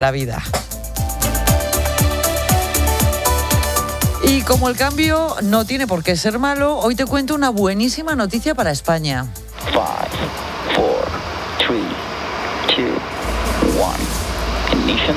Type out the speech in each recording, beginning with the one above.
la vida. Y como el cambio no tiene por qué ser malo, hoy te cuento una buenísima noticia para España. 5, 4, 3, 2, 1. Ignition.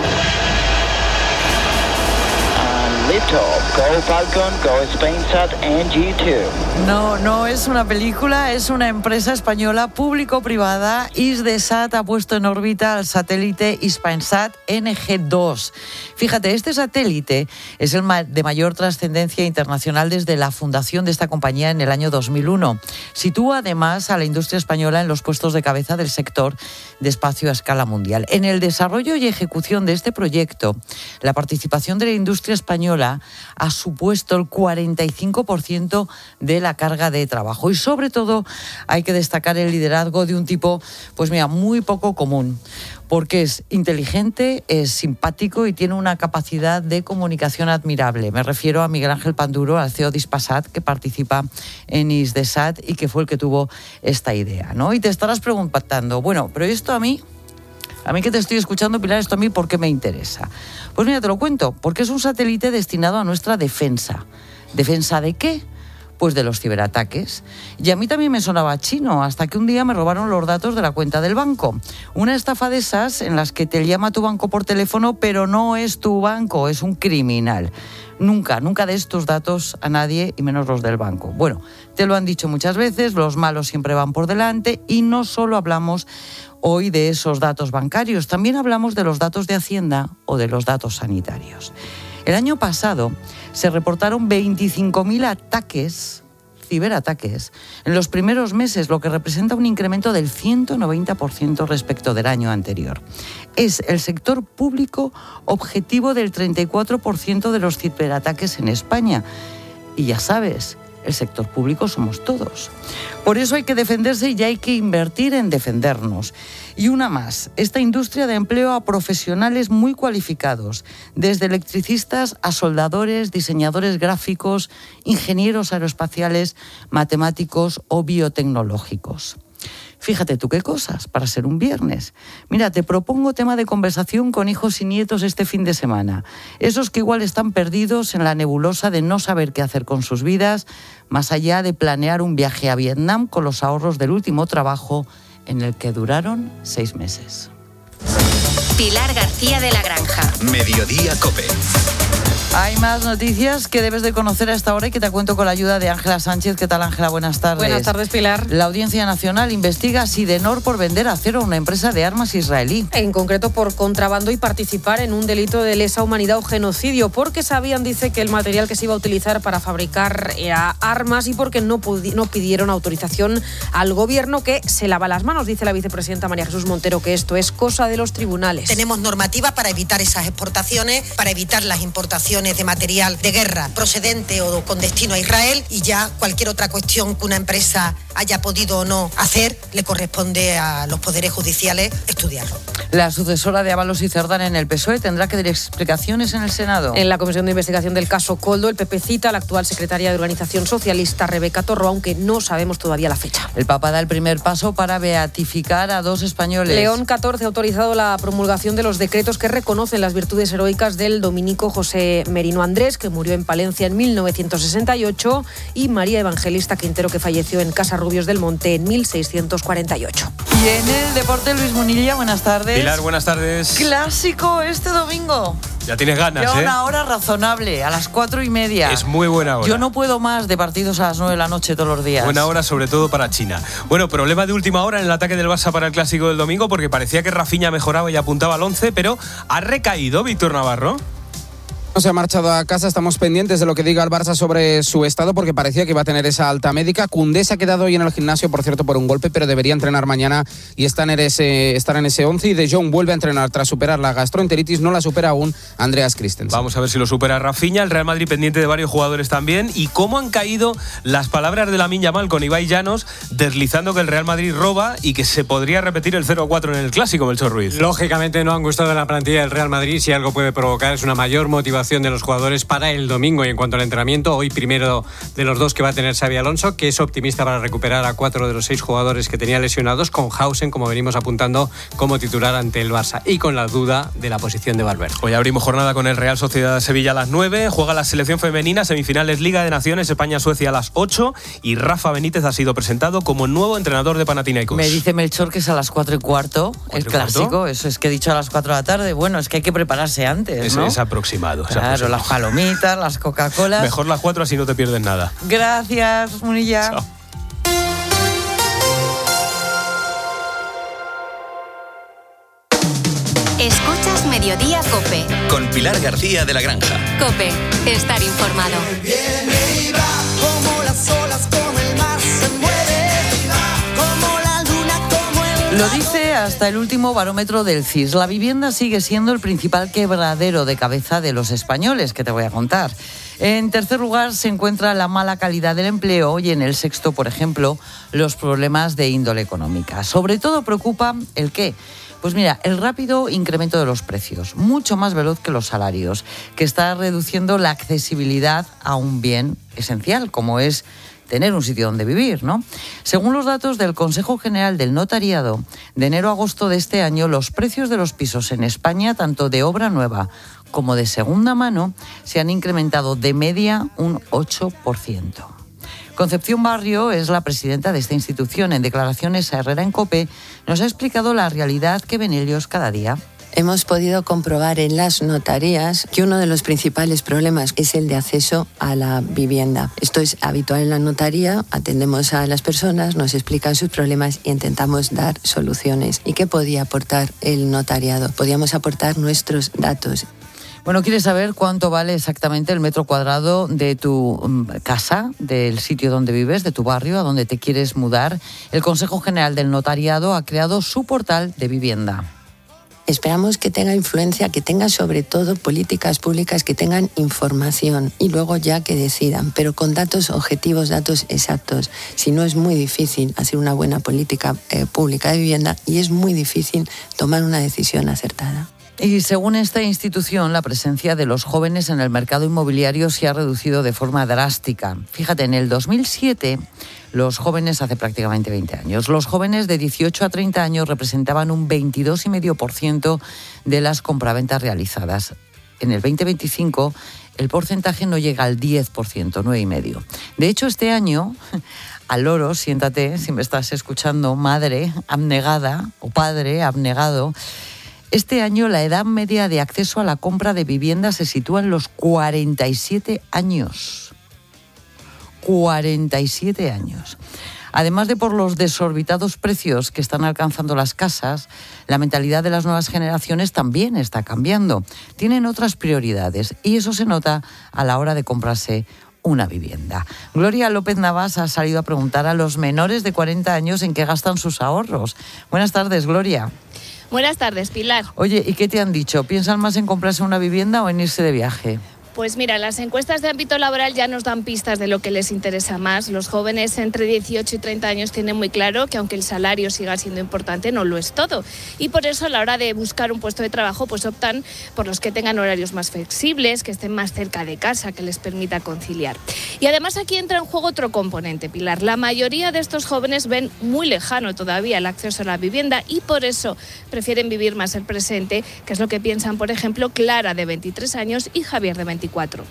Lift-off. Go Falcon, go Spainsat and G2. No es una película, es una empresa española público-privada. Hisdesat ha puesto en órbita al satélite Spainsat NG2. Fíjate, este satélite es el de mayor trascendencia internacional desde la fundación de esta compañía en el año 2001. Sitúa además a la industria española en los puestos de cabeza del sector de espacio a escala mundial. En el desarrollo y ejecución de este proyecto, la participación de la industria española ha supuesto el 45% de la carga de trabajo. Y sobre todo hay que destacar el liderazgo de un tipo, muy poco común, porque es inteligente, es simpático y tiene una capacidad de comunicación admirable. Me refiero a Miguel Ángel Panduro, al CEO de Hispasat, que participa en Hisdesat y que fue el que tuvo esta idea, ¿no? Y te estarás preguntando, pero esto a mí que te estoy escuchando, Pilar, esto a mí, ¿por qué me interesa? Pues mira, te lo cuento, porque es un satélite destinado a nuestra defensa. ¿Defensa de qué? Pues de los ciberataques. Y a mí también me sonaba chino, hasta que un día me robaron los datos de la cuenta del banco. Una estafa de esas en las que te llama tu banco por teléfono, pero no es tu banco, es un criminal. Nunca des tus datos a nadie, y menos los del banco. Bueno, te lo han dicho muchas veces, los malos siempre van por delante, y no solo hablamos hoy de esos datos bancarios, también hablamos de los datos de Hacienda o de los datos sanitarios. El año pasado se reportaron 25.000 ciberataques, en los primeros meses, lo que representa un incremento del 190% respecto del año anterior. Es el sector público objetivo del 34% de los ciberataques en España. Y ya sabes, el sector público somos todos. Por eso hay que defenderse y hay que invertir en defendernos. Y una más, esta industria da empleo a profesionales muy cualificados, desde electricistas a soldadores, diseñadores gráficos, ingenieros aeroespaciales, matemáticos o biotecnológicos. Fíjate tú qué cosas, para ser un viernes. Mira, te propongo tema de conversación con hijos y nietos este fin de semana. Esos que igual están perdidos en la nebulosa de no saber qué hacer con sus vidas, más allá de planear un viaje a Vietnam con los ahorros del último trabajo en el que duraron 6 meses. Pilar García de la Granja. Mediodía COPE. Hay más noticias que debes de conocer a esta hora y que te cuento con la ayuda de Ángela Sánchez. ¿Qué tal, Ángela? Buenas tardes. Buenas tardes, Pilar. La Audiencia Nacional investiga a Sidenor por vender acero a una empresa de armas israelí. En concreto por contrabando y participar en un delito de lesa humanidad o genocidio, porque sabían, dice, que el material que se iba a utilizar para fabricar era armas y porque no pidieron autorización al gobierno, que se lava las manos. Dice la vicepresidenta María Jesús Montero que esto es cosa de los tribunales. Tenemos normativa para evitar esas exportaciones, para evitar las importaciones de material de guerra procedente o con destino a Israel, y ya cualquier otra cuestión que una empresa haya podido o no hacer, le corresponde a los poderes judiciales estudiarlo. La sucesora de Ábalos y Cerdán en el PSOE tendrá que dar explicaciones en el Senado. En la Comisión de Investigación del caso Koldo, el PP cita a la actual secretaria de Organización Socialista, Rebeca Torro, aunque no sabemos todavía la fecha. El Papa da el primer paso para beatificar a 2 españoles. León XIV ha autorizado la promulgación de los decretos que reconocen las virtudes heroicas del dominico José Merino Andrés, que murió en Palencia en 1968, y María Evangelista Quintero, que falleció en Casarrubios del Monte en 1648. Y en el deporte, Luis Munilla, buenas tardes. Pilar, buenas tardes. Clásico este domingo. Ya tienes ganas, ya una hora razonable, a las 4:30. Es muy buena hora. Yo no puedo más de partidos a las 9 de la noche todos los días. Buena hora, sobre todo para China. Bueno, problema de última hora en el ataque del Barça para el Clásico del domingo, porque parecía que Rafinha mejoraba y apuntaba al 11, pero ha recaído Víctor Navarro. No se ha marchado a casa, estamos pendientes de lo que diga el Barça sobre su estado, porque parecía que iba a tener esa alta médica. Koundé se ha quedado hoy en el gimnasio, por cierto, por un golpe, pero debería entrenar mañana y estar en ese 11. Y De Jong vuelve a entrenar tras superar la gastroenteritis, no la supera aún Andreas Christensen. Vamos a ver si lo supera Rafinha. El Real Madrid pendiente de varios jugadores también. Y cómo han caído las palabras de Lamine Yamal con Ibai Llanos, deslizando que el Real Madrid roba y que se podría repetir el 0-4 en el Clásico, Melchor Ruiz. Lógicamente no han gustado en la plantilla del Real Madrid. Si algo puede provocar es una mayor motivación situación de los jugadores para el domingo. Y en cuanto al entrenamiento, hoy primero de los 2 que va a tener Xabi Alonso, que es optimista para recuperar a 4 de los 6 jugadores que tenía lesionados, con Hausen, como venimos apuntando, como titular ante el Barça, y con la duda de la posición de Valverde. Hoy abrimos jornada con el Real Sociedad de Sevilla a las 9, juega la selección femenina, semifinales Liga de Naciones, España-Suecia a las 8, y Rafa Benítez ha sido presentado como nuevo entrenador de Panathinaikos. Me dice Melchor que es a las 4:15, el clásico, eso es que he dicho a las 4 de la tarde, bueno, es que hay que prepararse antes, ¿no? Es aproximado. Claro, las palomitas, las Coca-Colas. Mejor las 4, así no te pierdes nada. Gracias, Munilla. Chao. Escuchas Mediodía COPE. Con Pilar García de la Granja. COPE, estar informado. Viene y va como las olas, como el mar se mueve, como la luna, como el... Lo dice hasta el último barómetro del CIS. La vivienda sigue siendo el principal quebradero de cabeza de los españoles, que te voy a contar. En tercer lugar se encuentra la mala calidad del empleo y en el sexto, por ejemplo, los problemas de índole económica. Sobre todo preocupa el qué. Pues mira, el rápido incremento de los precios, mucho más veloz que los salarios, que está reduciendo la accesibilidad a un bien esencial, como es tener un sitio donde vivir, ¿no? Según los datos del Consejo General del Notariado, de enero a agosto de este año, los precios de los pisos en España, tanto de obra nueva como de segunda mano, se han incrementado de media un 8%. Concepción Barrio es la presidenta de esta institución. En declaraciones a Herrera en COPE nos ha explicado la realidad que ven ellos cada día. Hemos podido comprobar en las notarías que uno de los principales problemas es el de acceso a la vivienda. Esto es habitual en la notaría, atendemos a las personas, nos explican sus problemas e intentamos dar soluciones. ¿Y qué podía aportar el notariado? Podíamos aportar nuestros datos. Bueno, ¿quieres saber cuánto vale exactamente el metro cuadrado de tu casa, del sitio donde vives, de tu barrio, a donde te quieres mudar? El Consejo General del Notariado ha creado su portal de vivienda. Esperamos que tenga influencia, que tenga sobre todo políticas públicas que tengan información y luego ya que decidan, pero con datos objetivos, datos exactos. Si no, es muy difícil hacer una buena política pública de vivienda y es muy difícil tomar una decisión acertada. Y según esta institución, la presencia de los jóvenes en el mercado inmobiliario se ha reducido de forma drástica. Fíjate, en el 2007, los jóvenes, hace prácticamente 20 años, los jóvenes de 18 a 30 años representaban un 22,5% de las compraventas realizadas. En el 2025, el porcentaje no llega al 10%, 9,5%. De hecho, este año, al loro, siéntate, si me estás escuchando, madre abnegada o padre abnegado, este año la edad media de acceso a la compra de vivienda se sitúa en los 47 años. 47 años. Además de por los desorbitados precios que están alcanzando las casas, la mentalidad de las nuevas generaciones también está cambiando. Tienen otras prioridades y eso se nota a la hora de comprarse una vivienda. Gloria López Navas ha salido a preguntar a los menores de 40 años en qué gastan sus ahorros. Buenas tardes, Gloria. Buenas tardes, Pilar. Oye, ¿y qué te han dicho? ¿Piensan más en comprarse una vivienda o en irse de viaje? Pues mira, las encuestas de ámbito laboral ya nos dan pistas de lo que les interesa más. Los jóvenes entre 18 y 30 años tienen muy claro que aunque el salario siga siendo importante, no lo es todo. Y por eso a la hora de buscar un puesto de trabajo, pues optan por los que tengan horarios más flexibles, que estén más cerca de casa, que les permita conciliar. Y además aquí entra en juego otro componente, Pilar. La mayoría de estos jóvenes ven muy lejano todavía el acceso a la vivienda y por eso prefieren vivir más el presente, que es lo que piensan, por ejemplo, Clara, de 23 años, y Javier, de 24.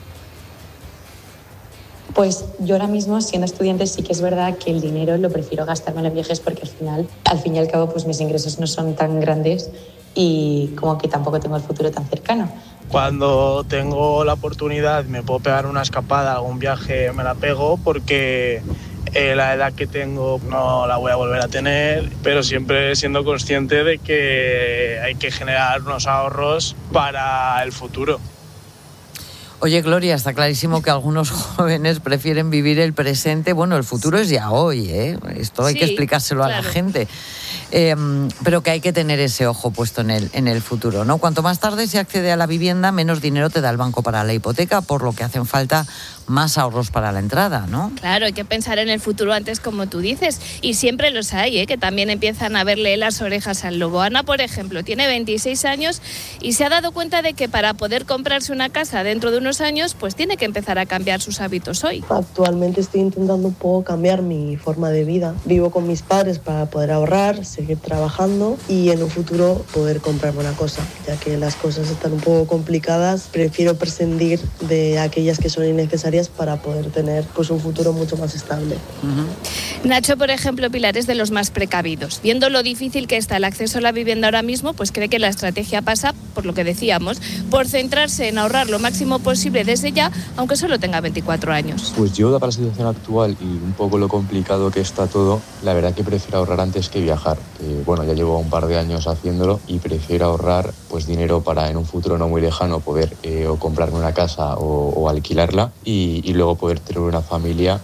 Pues yo ahora mismo, siendo estudiante, sí que es verdad que el dinero lo prefiero gastármelo en viajes porque al fin y al cabo, pues mis ingresos no son tan grandes y como que tampoco tengo el futuro tan cercano. Cuando tengo la oportunidad me puedo pegar una escapada, algún viaje me la pego porque la edad que tengo no la voy a volver a tener, pero siempre siendo consciente de que hay que generar unos ahorros para el futuro. Oye, Gloria, está clarísimo que algunos jóvenes prefieren vivir el presente. Bueno, el futuro es ya hoy, ¿eh? Esto hay que explicárselo a la gente. pero que hay que tener ese ojo puesto en el futuro, ¿no? Cuanto más tarde se accede a la vivienda, menos dinero te da el banco para la hipoteca, por lo que hacen falta más ahorros para la entrada, ¿no? Claro, hay que pensar en el futuro antes, como tú dices, y siempre los hay, que también empiezan a verle las orejas al lobo. Ana, por ejemplo, tiene 26 años y se ha dado cuenta de que para poder comprarse una casa dentro de unos años, pues tiene que empezar a cambiar sus hábitos hoy. Actualmente estoy intentando un poco cambiar mi forma de vida. Vivo con mis padres para poder ahorrar, seguir trabajando y en un futuro poder comprarme una cosa. Ya que las cosas están un poco complicadas, prefiero prescindir de aquellas que son innecesarias para poder tener pues un futuro mucho más estable. Nacho, por ejemplo, Pilar, es de los más precavidos. Viendo lo difícil que está el acceso a la vivienda ahora mismo, pues cree que la estrategia pasa, por lo que decíamos, por centrarse en ahorrar lo máximo posible desde ya, aunque solo tenga 24 años. Pues yo, para la situación actual y un poco lo complicado que está todo, la verdad que prefiero ahorrar antes que viajar. Que, bueno, ya llevo un par de años haciéndolo y prefiero ahorrar pues dinero para en un futuro no muy lejano poder o comprarme una casa o alquilarla y luego poder tener una familia.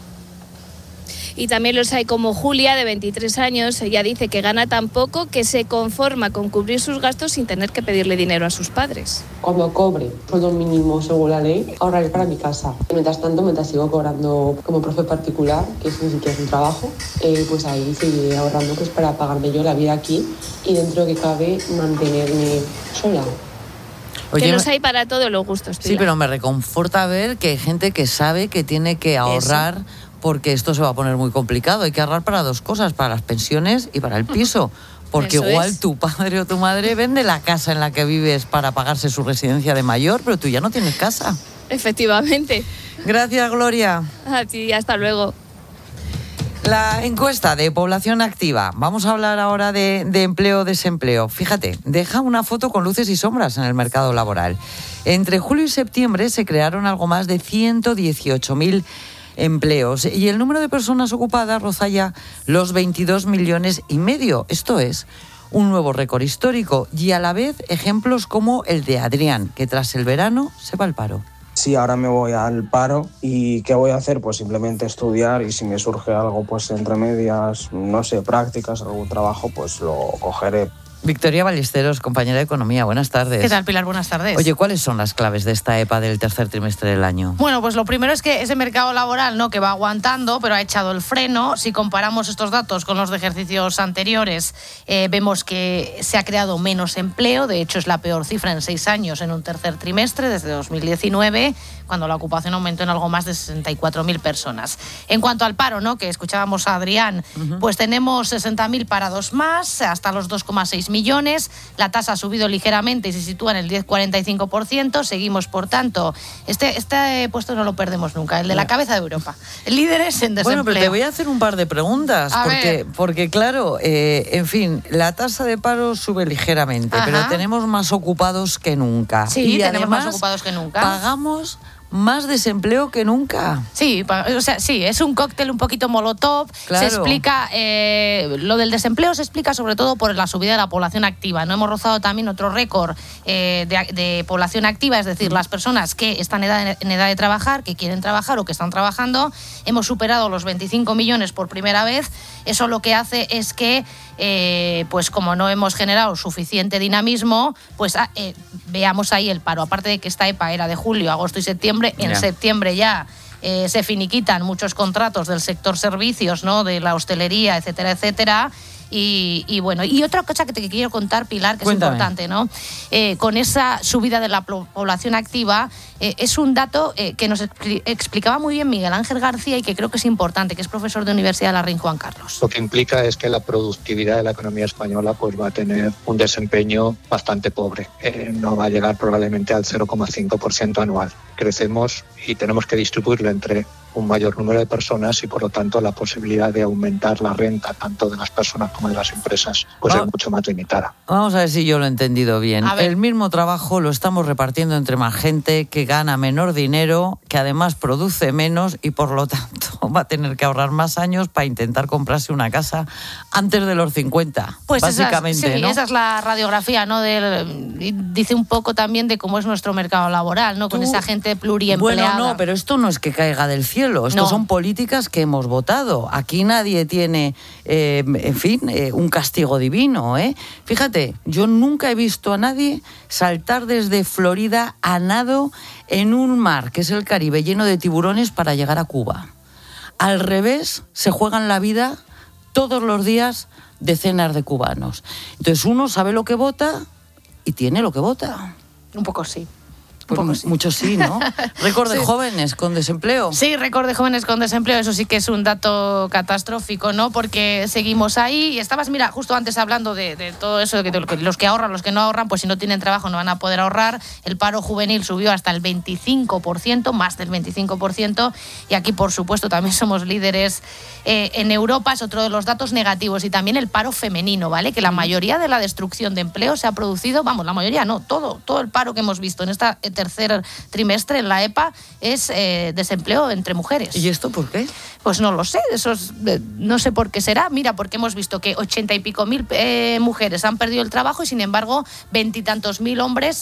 Y también los hay como Julia, de 23 años. Ella dice que gana tan poco que se conforma con cubrir sus gastos sin tener que pedirle dinero a sus padres. Cuando cobre sueldo mínimo según la ley, ahorraré para mi casa. Mientras tanto, mientras sigo cobrando como profe particular, que eso ni siquiera es un trabajo, pues ahí seguiré ahorrando pues para pagarme yo la vida aquí y dentro de que cabe mantenerme sola. Oye, que los hay para todos los gustos, Pilar. Sí, pero me reconforta ver que hay gente que sabe que tiene que ahorrar. Eso. Porque esto se va a poner muy complicado. Hay que ahorrar para dos cosas, para las pensiones y para el piso. Porque eso igual es. Tu padre o tu madre vende la casa en la que vives para pagarse su residencia de mayor, pero tú ya no tienes casa. Efectivamente. Gracias, Gloria. A ti, hasta luego. La encuesta de población activa. Vamos a hablar ahora de empleo o desempleo. Fíjate, deja una foto con luces y sombras en el mercado laboral. Entre julio y septiembre se crearon algo más de 118.000 empleos y el número de personas ocupadas roza ya los 22,5 millones. Esto es un nuevo récord histórico y a la vez ejemplos como el de Adrián, que tras el verano se va al paro. Sí, ahora me voy al paro y ¿qué voy a hacer? Pues simplemente estudiar y si me surge algo pues entre medias, no sé, prácticas, algún trabajo, pues lo cogeré. Victoria Ballesteros, compañera de Economía, buenas tardes. ¿Qué tal, Pilar? Buenas tardes. Oye, ¿cuáles son las claves de esta EPA del tercer trimestre del año? Bueno, pues lo primero es que ese mercado laboral, ¿no?, que va aguantando, pero ha echado el freno. Si comparamos estos datos con los de ejercicios anteriores, vemos que se ha creado menos empleo. De hecho, es la peor cifra en 6 años en un tercer trimestre, desde 2019, cuando la ocupación aumentó en algo más de 64.000 personas. En cuanto al paro, ¿no?, que escuchábamos a Adrián, pues tenemos 60.000 parados más, hasta los 2,6 millones. La tasa ha subido ligeramente y se sitúa en el 10,45%. Seguimos, por tanto, este puesto no lo perdemos nunca, el de la cabeza de Europa. Líderes en desempleo. Bueno, pero te voy a hacer un par de preguntas, porque claro, en fin, la tasa de paro sube ligeramente, pero tenemos más ocupados que nunca. Sí, y tenemos además, más ocupados que nunca. Pagamos más desempleo que nunca. Sí, o sea, sí, es un cóctel un poquito molotov. Claro. Se explica, lo del desempleo se explica sobre todo por la subida de la población activa. No hemos rozado también otro récord de población activa, es decir, las personas que están en edad de trabajar, que quieren trabajar o que están trabajando. Hemos superado los 25 millones por primera vez. Eso lo que hace es que, pues como no hemos generado suficiente dinamismo, pues veamos ahí el paro. Aparte de que esta EPA era de julio, agosto y septiembre, en septiembre ya se finiquitan muchos contratos del sector servicios, ¿no?, de la hostelería, etcétera, etcétera. Y bueno, y otra cosa que te quiero contar, Pilar, que Cuéntame. Es importante, ¿no? Con esa subida de la población activa, es un dato que nos explicaba muy bien Miguel Ángel García y que creo que es importante, que es profesor de Universidad de la Reina Juan Carlos. Lo que implica es que la productividad de la economía española pues va a tener un desempeño bastante pobre. No va a llegar probablemente al 0,5% anual. Crecemos y tenemos que distribuirlo entre un mayor número de personas y por lo tanto la posibilidad de aumentar la renta tanto de las personas como de las empresas pues es mucho más limitada. Vamos a ver si yo lo he entendido bien. El mismo trabajo lo estamos repartiendo entre más gente que gana menor dinero, que además produce menos y por lo tanto va a tener que ahorrar más años para intentar comprarse una casa antes de los 50, pues básicamente, ¿no? Esa es la radiografía, ¿no? Dice un poco también de cómo es nuestro mercado laboral, ¿no? Con esa gente pluriempleada. Bueno, no, pero esto no es que caiga del cielo, esto son políticas que hemos votado. Aquí nadie tiene, un castigo divino, ¿eh? Fíjate, yo nunca he visto a nadie saltar desde Florida a nado en un mar, que es el Caribe, lleno de tiburones para llegar a Cuba. Al revés, se juegan la vida todos los días decenas de cubanos. Entonces uno sabe lo que vota y tiene lo que vota. Un poco sí. Pues muchos sí, ¿no? Récord de jóvenes con desempleo. Sí, récord de jóvenes con desempleo, eso sí que es un dato catastrófico, ¿no? Porque seguimos ahí y estabas, mira, justo antes hablando de todo eso, de que los que ahorran, los que no ahorran, pues si no tienen trabajo no van a poder ahorrar. El paro juvenil subió hasta el 25%, más del 25%, y aquí, por supuesto, también somos líderes en Europa, es otro de los datos negativos, y también el paro femenino, ¿vale? Que la mayoría de la destrucción de empleo se ha producido, la mayoría no, todo el paro que hemos visto en esta tercer trimestre en la EPA es desempleo entre mujeres. ¿Y esto por qué? Pues no lo sé, no sé por qué será. Mira, porque hemos visto que 80 y pico mil mujeres han perdido el trabajo y sin embargo 20 y tantos mil hombres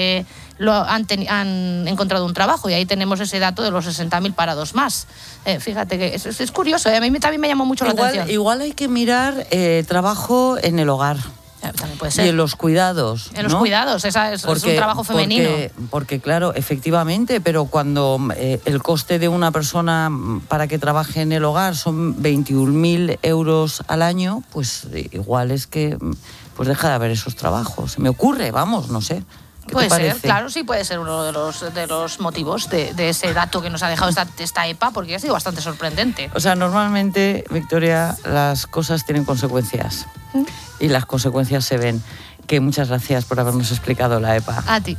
han encontrado un trabajo, y ahí tenemos ese dato de los 60.000 parados más. Fíjate que es curioso, a mí también me llamó mucho la atención. Igual hay que mirar trabajo en el hogar. También puede ser. Y en los cuidados. En los cuidados, es un trabajo femenino. Porque, claro, efectivamente, pero cuando el coste de una persona para que trabaje en el hogar son 21.000 euros al año, pues igual es que pues deja de haber esos trabajos. Se me ocurre, no sé. Puede ser, claro, sí puede ser uno de los motivos de ese dato que nos ha dejado esta EPA, porque ha sido bastante sorprendente. O sea, normalmente, Victoria, las cosas tienen consecuencias. Y las consecuencias se ven. Que muchas gracias por habernos explicado la EPA. A ti.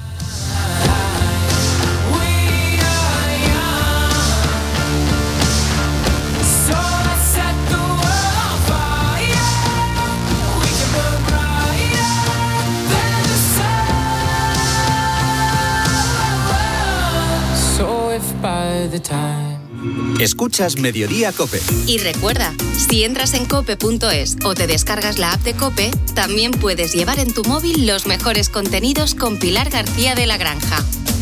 Escuchas Mediodía COPE. Y recuerda, si entras en cope.es o te descargas la app de COPE, también puedes llevar en tu móvil los mejores contenidos con Pilar García de la Granja.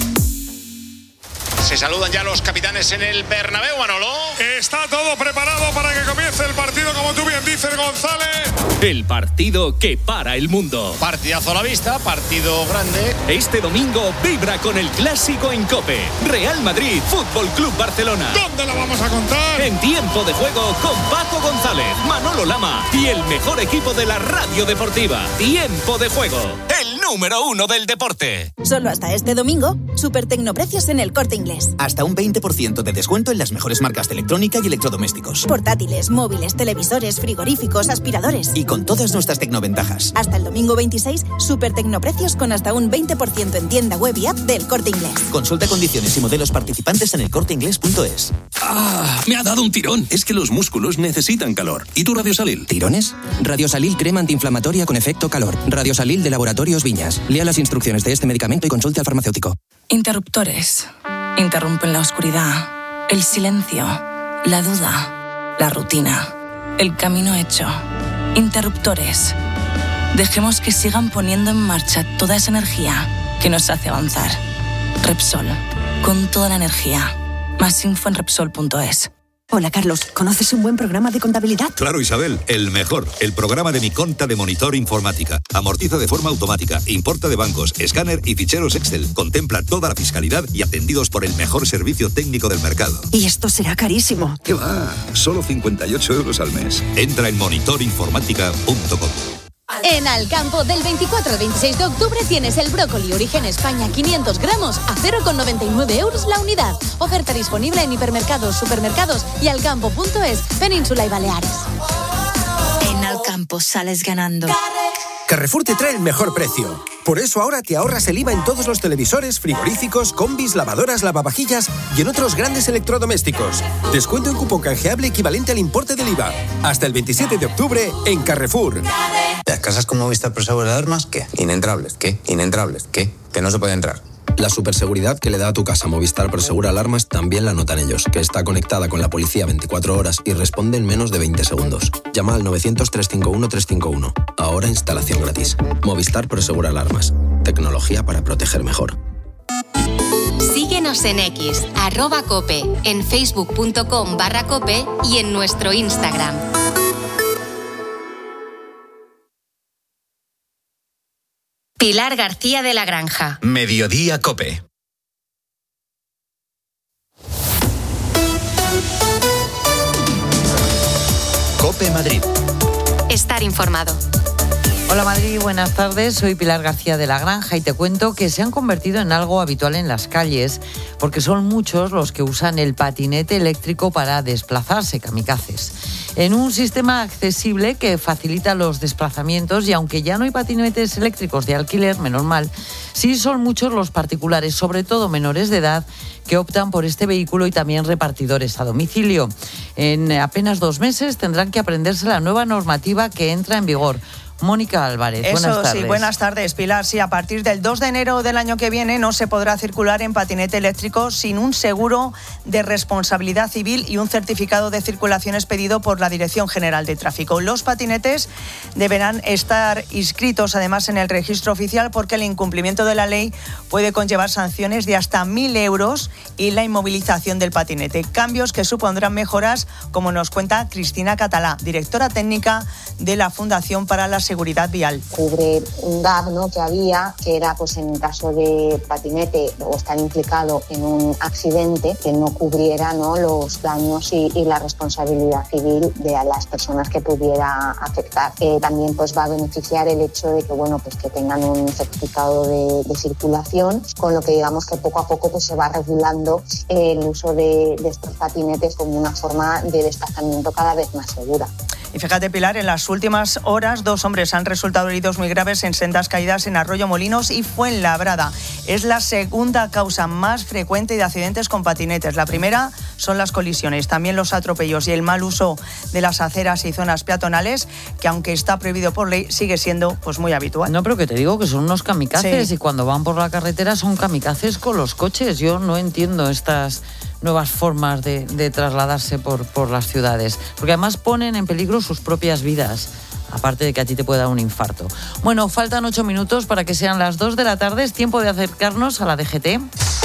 Se saludan ya los capitanes en el Bernabéu, Manolo. Está todo preparado para que comience el partido, como tú bien dices, González. El partido que para el mundo. Partidazo a la vista, partido grande. Este domingo vibra con el clásico en COPE. Real Madrid, Fútbol Club Barcelona. ¿Dónde lo vamos a contar? En tiempo de juego con Paco González, Manolo Lama y el mejor equipo de la radio deportiva. Tiempo de juego, el número 1 del deporte. Solo hasta este domingo, super tecnoprecios en el Corte Inglés. Hasta un 20% de descuento en las mejores marcas de electrónica y electrodomésticos. Portátiles, móviles, televisores, frigoríficos, aspiradores. Y con todas nuestras tecnoventajas. Hasta el domingo 26, super tecnoprecios con hasta un 20% en tienda web y app del Corte Inglés. Consulta condiciones y modelos participantes en elcorteinglés.es. Me ha dado un tirón. Es que los músculos necesitan calor. ¿Y tu Radiosalil? ¿Tirones? Radiosalil crema antiinflamatoria con efecto calor. Radiosalil de Laboratorios Viñas. Lea las instrucciones de este medicamento y consulte al farmacéutico. Interruptores. Interrumpen la oscuridad, el silencio, la duda, la rutina, el camino hecho. Interruptores. Dejemos que sigan poniendo en marcha toda esa energía que nos hace avanzar. Repsol, con toda la energía. Más info en Repsol.es. Hola, Carlos. ¿Conoces un buen programa de contabilidad? Claro, Isabel. El mejor. El programa de Mi Conta de Monitor Informática. Amortiza de forma automática. Importa de bancos, escáner y ficheros Excel. Contempla toda la fiscalidad y atendidos por el mejor servicio técnico del mercado. Y esto será carísimo. ¿Qué va? Solo 58 euros al mes. Entra en monitorinformática.com. En Alcampo, del 24 al 26 de octubre tienes el brócoli Origen España 500 gramos a 0,99 euros la unidad. Oferta disponible en hipermercados, supermercados y alcampo.es, Península y Baleares. En Alcampo sales ganando. Carrefour te trae el mejor precio. Por eso ahora te ahorras el IVA en todos los televisores, frigoríficos, combis, lavadoras, lavavajillas y en otros grandes electrodomésticos. Descuento en cupón canjeable equivalente al importe del IVA. Hasta el 27 de octubre en Carrefour. Las casas con Movistar Pro Seguro de Alarmas, ¿qué? Inentrables, ¿qué? Inentrables, ¿qué? Que no se puede entrar. La superseguridad que le da a tu casa Movistar Prosegur Alarmas también la notan ellos, que está conectada con la policía 24 horas y responde en menos de 20 segundos. Llama al 900-351-351. Ahora instalación gratis. Movistar Prosegur Alarmas. Tecnología para proteger mejor. Síguenos en X, @cope, en facebook.com/cope y en nuestro Instagram. Pilar García de la Granja. Mediodía Cope. Cope Madrid. Estar informado. Hola Madrid, buenas tardes. Soy Pilar García de la Granja y te cuento que se han convertido en algo habitual en las calles porque son muchos los que usan el patinete eléctrico para desplazarse, kamikazes. En un sistema accesible que facilita los desplazamientos y aunque ya no hay patinetes eléctricos de alquiler, menos mal, sí son muchos los particulares, sobre todo menores de edad, que optan por este vehículo y también repartidores a domicilio. En apenas 2 meses tendrán que aprenderse la nueva normativa que entra en vigor. Mónica Álvarez, buenas tardes. Sí, buenas tardes, Pilar. Sí, a partir del 2 de enero del año que viene no se podrá circular en patinete eléctrico sin un seguro de responsabilidad civil y un certificado de circulación expedido por la Dirección General de Tráfico. Los patinetes deberán estar inscritos además en el registro oficial porque el incumplimiento de la ley puede conllevar sanciones de hasta 1.000 euros y la inmovilización del patinete. Cambios que supondrán mejoras, como nos cuenta Cristina Catalá, directora técnica de la Fundación para la Seguridad Vial. Cubre un gap, ¿no?, que había, que era pues en caso de patinete o estar implicado en un accidente, que no cubriera, ¿no?, los daños y la responsabilidad civil de las personas que pudiera afectar. También pues va a beneficiar el hecho de que, bueno, pues que tengan un certificado de circulación, con lo que digamos que poco a poco pues se va regulando el uso de estos patinetes como una forma de desplazamiento cada vez más segura. Y fíjate, Pilar, en las últimas horas 2 hombres han resultado heridos muy graves en sendas caídas en Arroyo Molinos y Fuenlabrada. Es la segunda causa más frecuente de accidentes con patinetes. La primera son las colisiones, también los atropellos y el mal uso de las aceras y zonas peatonales, que aunque está prohibido por ley, sigue siendo pues muy habitual. No, pero que te digo que son unos kamikazes, sí. Y cuando van por la carretera son kamikazes con los coches. Yo no entiendo estas nuevas formas de trasladarse por las ciudades, porque además ponen en peligro sus propias vidas, aparte de que a ti te pueda dar un infarto. Bueno, faltan 8 minutos para que sean las 2 de la tarde, es tiempo de acercarnos a la DGT.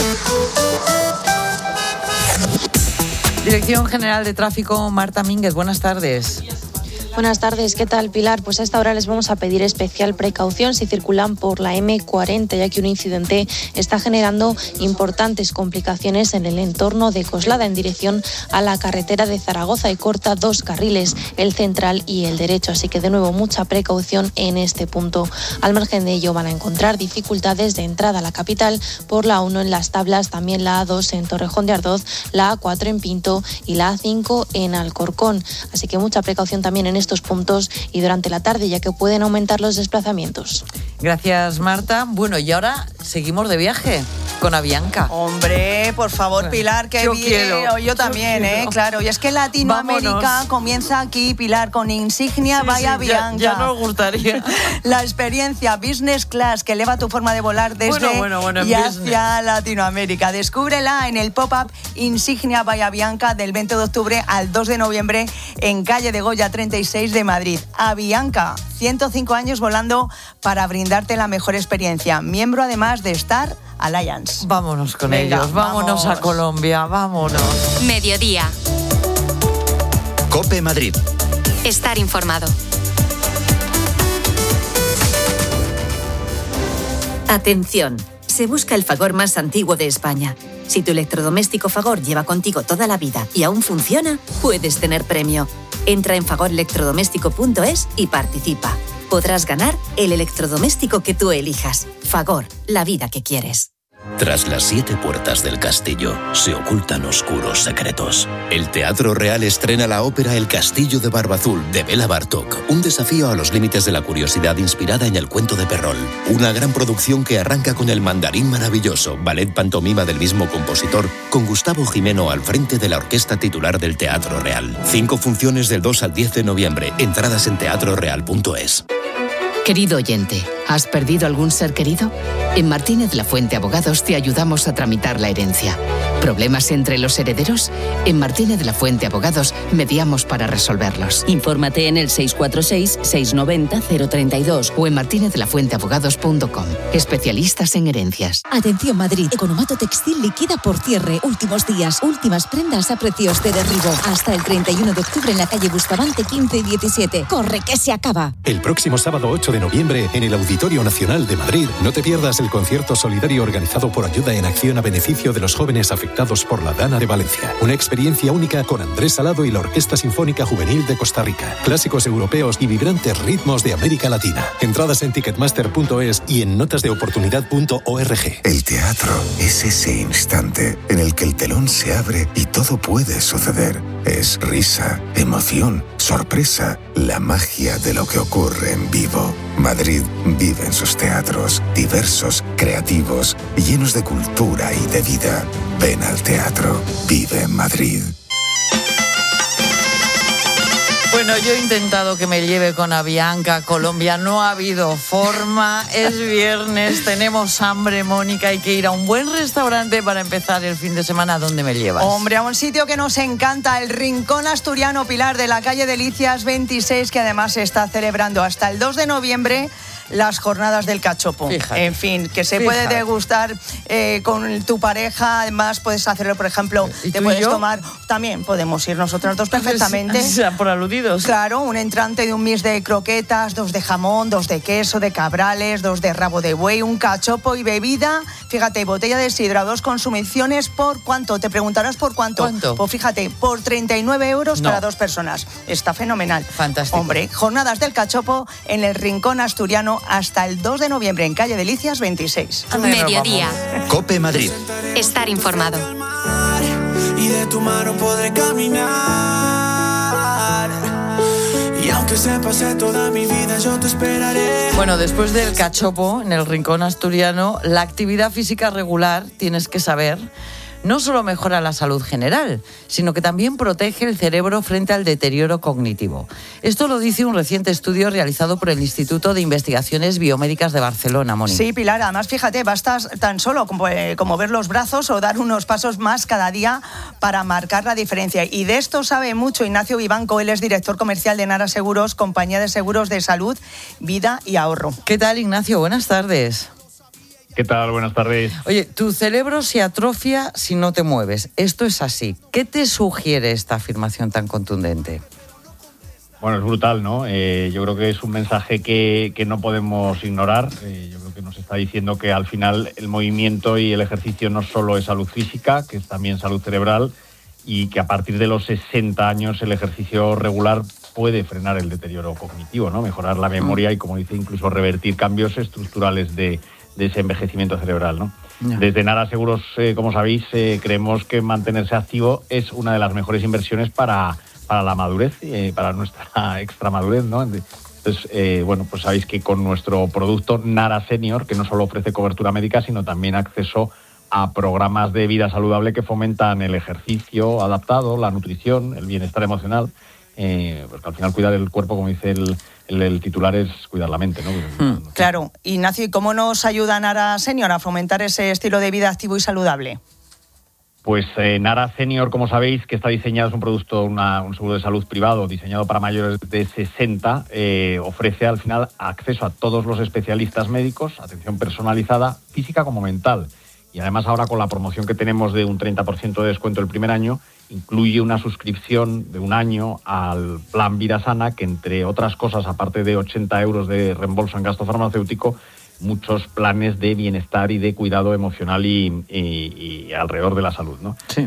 Dirección General de Tráfico, Marta Mínguez, buenas tardes. Buenas tardes, ¿qué tal, Pilar? Pues a esta hora les vamos a pedir especial precaución si circulan por la M40, ya que un incidente está generando importantes complicaciones en el entorno de Coslada en dirección a la carretera de Zaragoza y corta 2 carriles, el central y el derecho. Así que de nuevo mucha precaución en este punto. Al margen de ello van a encontrar dificultades de entrada a la capital por la 1 en Las Tablas, también la A2 en Torrejón de Ardoz, la A4 en Pinto y la A5 en Alcorcón. Así que mucha precaución también en estos puntos y durante la tarde, ya que pueden aumentar los desplazamientos. Gracias, Marta. Bueno, y ahora seguimos de viaje con Avianca. Hombre, por favor, Pilar, que yo también, claro. Y es que Latinoamérica comienza aquí, Pilar, con Insignia by Avianca. Ya nos gustaría. La experiencia business class que eleva tu forma de volar desde y hacia Latinoamérica. Descúbrela en el pop-up Insignia by Avianca del 20 de octubre al 2 de noviembre en calle de Goya 36 de Madrid. Avianca, 105 años volando para brindarte la mejor experiencia. Miembro además de Star Alliance. Vámonos con ellos, vámonos a Colombia, vámonos. Mediodía. Cope Madrid. Estar informado. Atención, se busca el Fagor más antiguo de España. Si tu electrodoméstico Fagor lleva contigo toda la vida y aún funciona, puedes tener premio. Entra en fagorelectrodoméstico.es y participa. Podrás ganar el electrodoméstico que tú elijas. Fagor, la vida que quieres. Tras las 7 puertas del castillo se ocultan oscuros secretos. El Teatro Real estrena la ópera El Castillo de Barbazul de Bela Bartók, un desafío a los límites de la curiosidad inspirada en el cuento de Perrol. Una gran producción que arranca con El Mandarín Maravilloso, ballet pantomima del mismo compositor, con Gustavo Jimeno al frente de la orquesta titular del Teatro Real. 5 funciones del 2 al 10 de noviembre. Entradas en teatroreal.es. Querido oyente, ¿Has perdido algún ser querido? En Martínez La Fuente Abogados te ayudamos a tramitar la herencia. ¿Problemas entre los herederos? En Martínez La Fuente Abogados mediamos para resolverlos. Infórmate en el 646-690-032 o en martinezlafuenteabogados.com. Especialistas en herencias. Atención Madrid, Economato Textil liquida por cierre. Últimos días, últimas prendas a precios de derribo. Hasta el 31 de octubre en la calle Bustamante 15 y 17. ¡Corre que se acaba! El próximo sábado 8 de noviembre en el Auditorio Nacional de Madrid, no te pierdas el concierto solidario organizado por Ayuda en Acción a beneficio de los jóvenes afectados por la Dana de Valencia. Una experiencia única con Andrés Salado y la Orquesta Sinfónica Juvenil de Costa Rica. Clásicos europeos y vibrantes ritmos de América Latina. Entradas en ticketmaster.es y en notasdeoportunidad.org. El teatro es ese instante en el que el telón se abre y todo puede suceder. Es risa, emoción, sorpresa, la magia de lo que ocurre en vivo. Madrid vive en sus teatros, diversos, creativos, llenos de cultura y de vida. Ven al teatro, vive en Madrid. Bueno, yo he intentado que me lleve con Avianca a Colombia, no ha habido forma, es viernes, tenemos hambre, Mónica, hay que ir a un buen restaurante para empezar el fin de semana. ¿A dónde me llevas? Hombre, a un sitio que nos encanta, el Rincón Asturiano, Pilar, de la calle Delicias 26, que además se está celebrando hasta el 2 de noviembre las jornadas del cachopo. Fíjate. En fin, que se puede degustar con tu pareja. Además, puedes hacerlo, por ejemplo, te puedes tomar. También podemos ir nosotros dos perfectamente. O sea, por aludidos. Claro, un entrante de un mix de croquetas, 2 de jamón, 2 de queso, de cabrales, 2 de rabo de buey, un cachopo y bebida. Fíjate, botella de sidra, 2 consumiciones. ¿Por cuánto? Te preguntarás por cuánto. ¿Cuánto? Pues fíjate, por 39 euros para 2 personas. Está fenomenal. Fantástico. Hombre, jornadas del cachopo en el Rincón Asturiano hasta el 2 de noviembre en calle Delicias 26. Mediodía. COPE Madrid. Estar informado. Y de tu mano podré caminar. Y aunque se pase toda mi vida, yo te esperaré. Bueno, después del cachopo en el Rincón Asturiano, la actividad física regular, tienes que saber, no solo mejora la salud general, sino que también protege el cerebro frente al deterioro cognitivo. Esto lo dice un reciente estudio realizado por el Instituto de Investigaciones Biomédicas de Barcelona, Mónica. Sí, Pilar, además fíjate, basta tan solo como ver los brazos o dar unos pasos más cada día para marcar la diferencia. Y de esto sabe mucho Ignacio Vivanco, él es director comercial de Nara Seguros, compañía de seguros de salud, vida y ahorro. ¿Qué tal, Ignacio? Buenas tardes. ¿Qué tal? Buenas tardes. Oye, tu cerebro se atrofia si no te mueves. Esto es así. ¿Qué te sugiere esta afirmación tan contundente? Bueno, es brutal, ¿no? Yo creo que es un mensaje que no podemos ignorar. Yo creo que nos está diciendo que al final el movimiento y el ejercicio no solo es salud física, que es también salud cerebral, y que a partir de los 60 años el ejercicio regular puede frenar el deterioro cognitivo, ¿no? Mejorar la memoria y, como dice, incluso revertir cambios estructurales de ese envejecimiento cerebral, ¿no? Desde Nara Seguros, como sabéis, creemos que mantenerse activo es una de las mejores inversiones para la madurez, para nuestra extramadurez, ¿no? Entonces, bueno, pues sabéis que con nuestro producto Nara Senior, que no solo ofrece cobertura médica, sino también acceso a programas de vida saludable que fomentan el ejercicio adaptado, la nutrición, el bienestar emocional, porque al final cuidar el cuerpo, como dice el titular, es cuidar la mente, ¿no? Claro. Ignacio, ¿y cómo nos ayuda Nara Senior a fomentar ese estilo de vida activo y saludable? Pues Nara Senior, como sabéis, que está diseñado, es un producto, un seguro de salud privado diseñado para mayores de 60, ofrece al final acceso a todos los especialistas médicos, atención personalizada, física como mental. Y además ahora con la promoción que tenemos de un 30% de descuento el primer año, incluye una suscripción de un año al plan Vida Sana, que entre otras cosas, aparte de 80 euros de reembolso en gasto farmacéutico, muchos planes de bienestar y de cuidado emocional y alrededor de la salud, ¿no? Sí.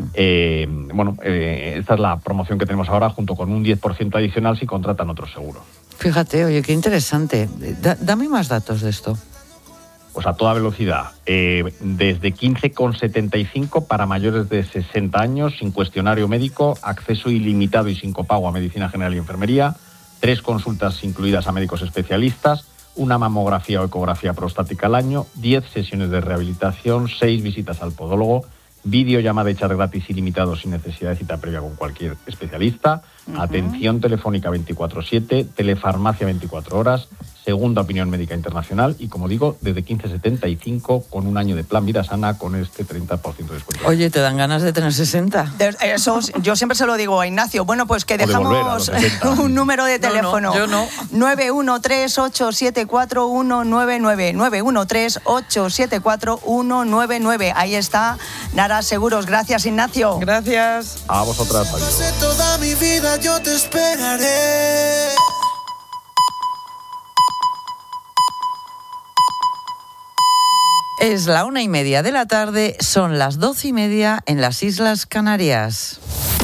Esta es la promoción que tenemos ahora, junto con un 10% adicional si contratan otro seguro. Fíjate, oye, qué interesante. Dame más datos de esto. Pues a toda velocidad, desde 15,75 para mayores de 60 años, sin cuestionario médico, acceso ilimitado y sin copago a medicina general y enfermería, 3 consultas incluidas a médicos especialistas, una mamografía o ecografía prostática al año, 10 sesiones de rehabilitación, 6 visitas al podólogo, videollamada y chat gratis ilimitado sin necesidad de cita previa con cualquier especialista, atención telefónica 24/7, telefarmacia 24 horas, segunda opinión médica internacional y, como digo, desde 15,75 con un año de plan vida sana con este 30% de descuento. Oye, ¿te dan ganas de tener 60? Eso yo siempre se lo digo a Ignacio. Bueno, pues que dejamos un número de teléfono. No, yo no. 913-874-199. 913-874-199. Ahí está, Nara Seguros. Gracias, Ignacio. Gracias. A vosotras. Adiós. Toda mi vida yo te esperaré. Es la 1:30 de la tarde, son las 12:30 en las Islas Canarias.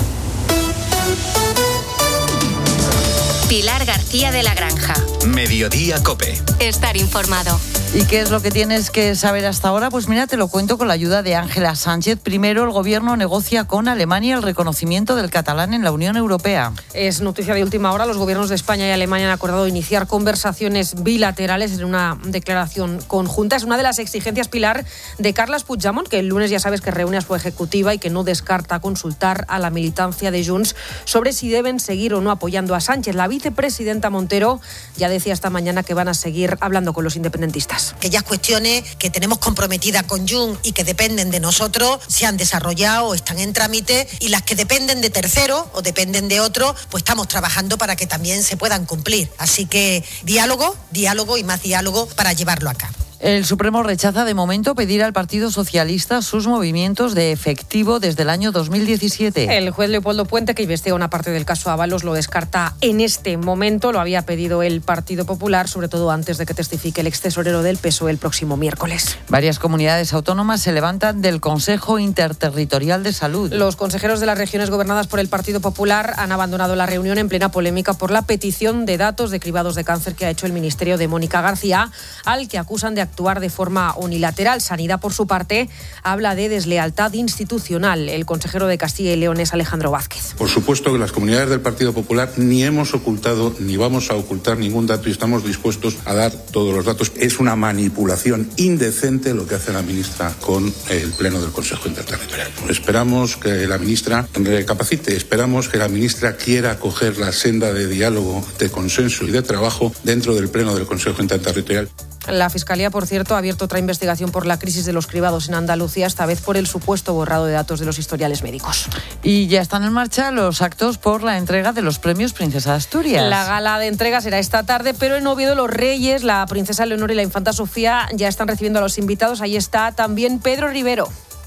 Pilar García de la Granja. Mediodía COPE. Estar informado. ¿Y qué es lo que tienes que saber hasta ahora? Pues mira, te lo cuento con la ayuda de Ángela Sánchez. Primero, el Gobierno negocia con Alemania el reconocimiento del catalán en la Unión Europea. Es noticia de última hora. Los gobiernos de España y Alemania han acordado iniciar conversaciones bilaterales en una declaración conjunta. Es una de las exigencias, Pilar, de Carles Puigdemont, que el lunes ya sabes que reúne a su ejecutiva y que no descarta consultar a la militancia de Junts sobre si deben seguir o no apoyando a Sánchez. La vicepresidenta Montero ya decía esta mañana que van a seguir hablando con los independentistas. Aquellas cuestiones que tenemos comprometidas con Junts y que dependen de nosotros se han desarrollado o están en trámite, y las que dependen de terceros o dependen de otros, pues estamos trabajando para que también se puedan cumplir. Así que diálogo y más diálogo para llevarlo a cabo. El Supremo rechaza de momento pedir al Partido Socialista sus movimientos de efectivo desde el año 2017. El juez Leopoldo Puente, que investiga una parte del caso Ábalos, lo descarta en este momento. Lo había pedido el Partido Popular, sobre todo antes de que testifique el extesorero del PSOE el próximo miércoles. Varias comunidades autónomas se levantan del Consejo Interterritorial de Salud. Los consejeros de las regiones gobernadas por el Partido Popular han abandonado la reunión en plena polémica por la petición de datos de cribados de cáncer que ha hecho el ministerio de Mónica García, al que acusan de actuar de forma unilateral. Sanidad, por su parte, habla de deslealtad institucional. El consejero de Castilla y León es Alejandro Vázquez. Por supuesto que las comunidades del Partido Popular ni hemos ocultado ni vamos a ocultar ningún dato y estamos dispuestos a dar todos los datos. Es una manipulación indecente lo que hace la ministra con el Pleno del Consejo Interterritorial. Esperamos que la ministra recapacite, esperamos que la ministra quiera coger la senda de diálogo, de consenso y de trabajo dentro del Pleno del Consejo Interterritorial. La Fiscalía, por cierto, ha abierto otra investigación por la crisis de los cribados en Andalucía, esta vez por el supuesto borrado de datos de los historiales médicos. Y ya están en marcha los actos por la entrega de los premios Princesa de Asturias. La gala de entrega será esta tarde, pero en Oviedo los Reyes, la princesa Leonor y la infanta Sofía ya están recibiendo a los invitados. Ahí está también Pedro Rivero.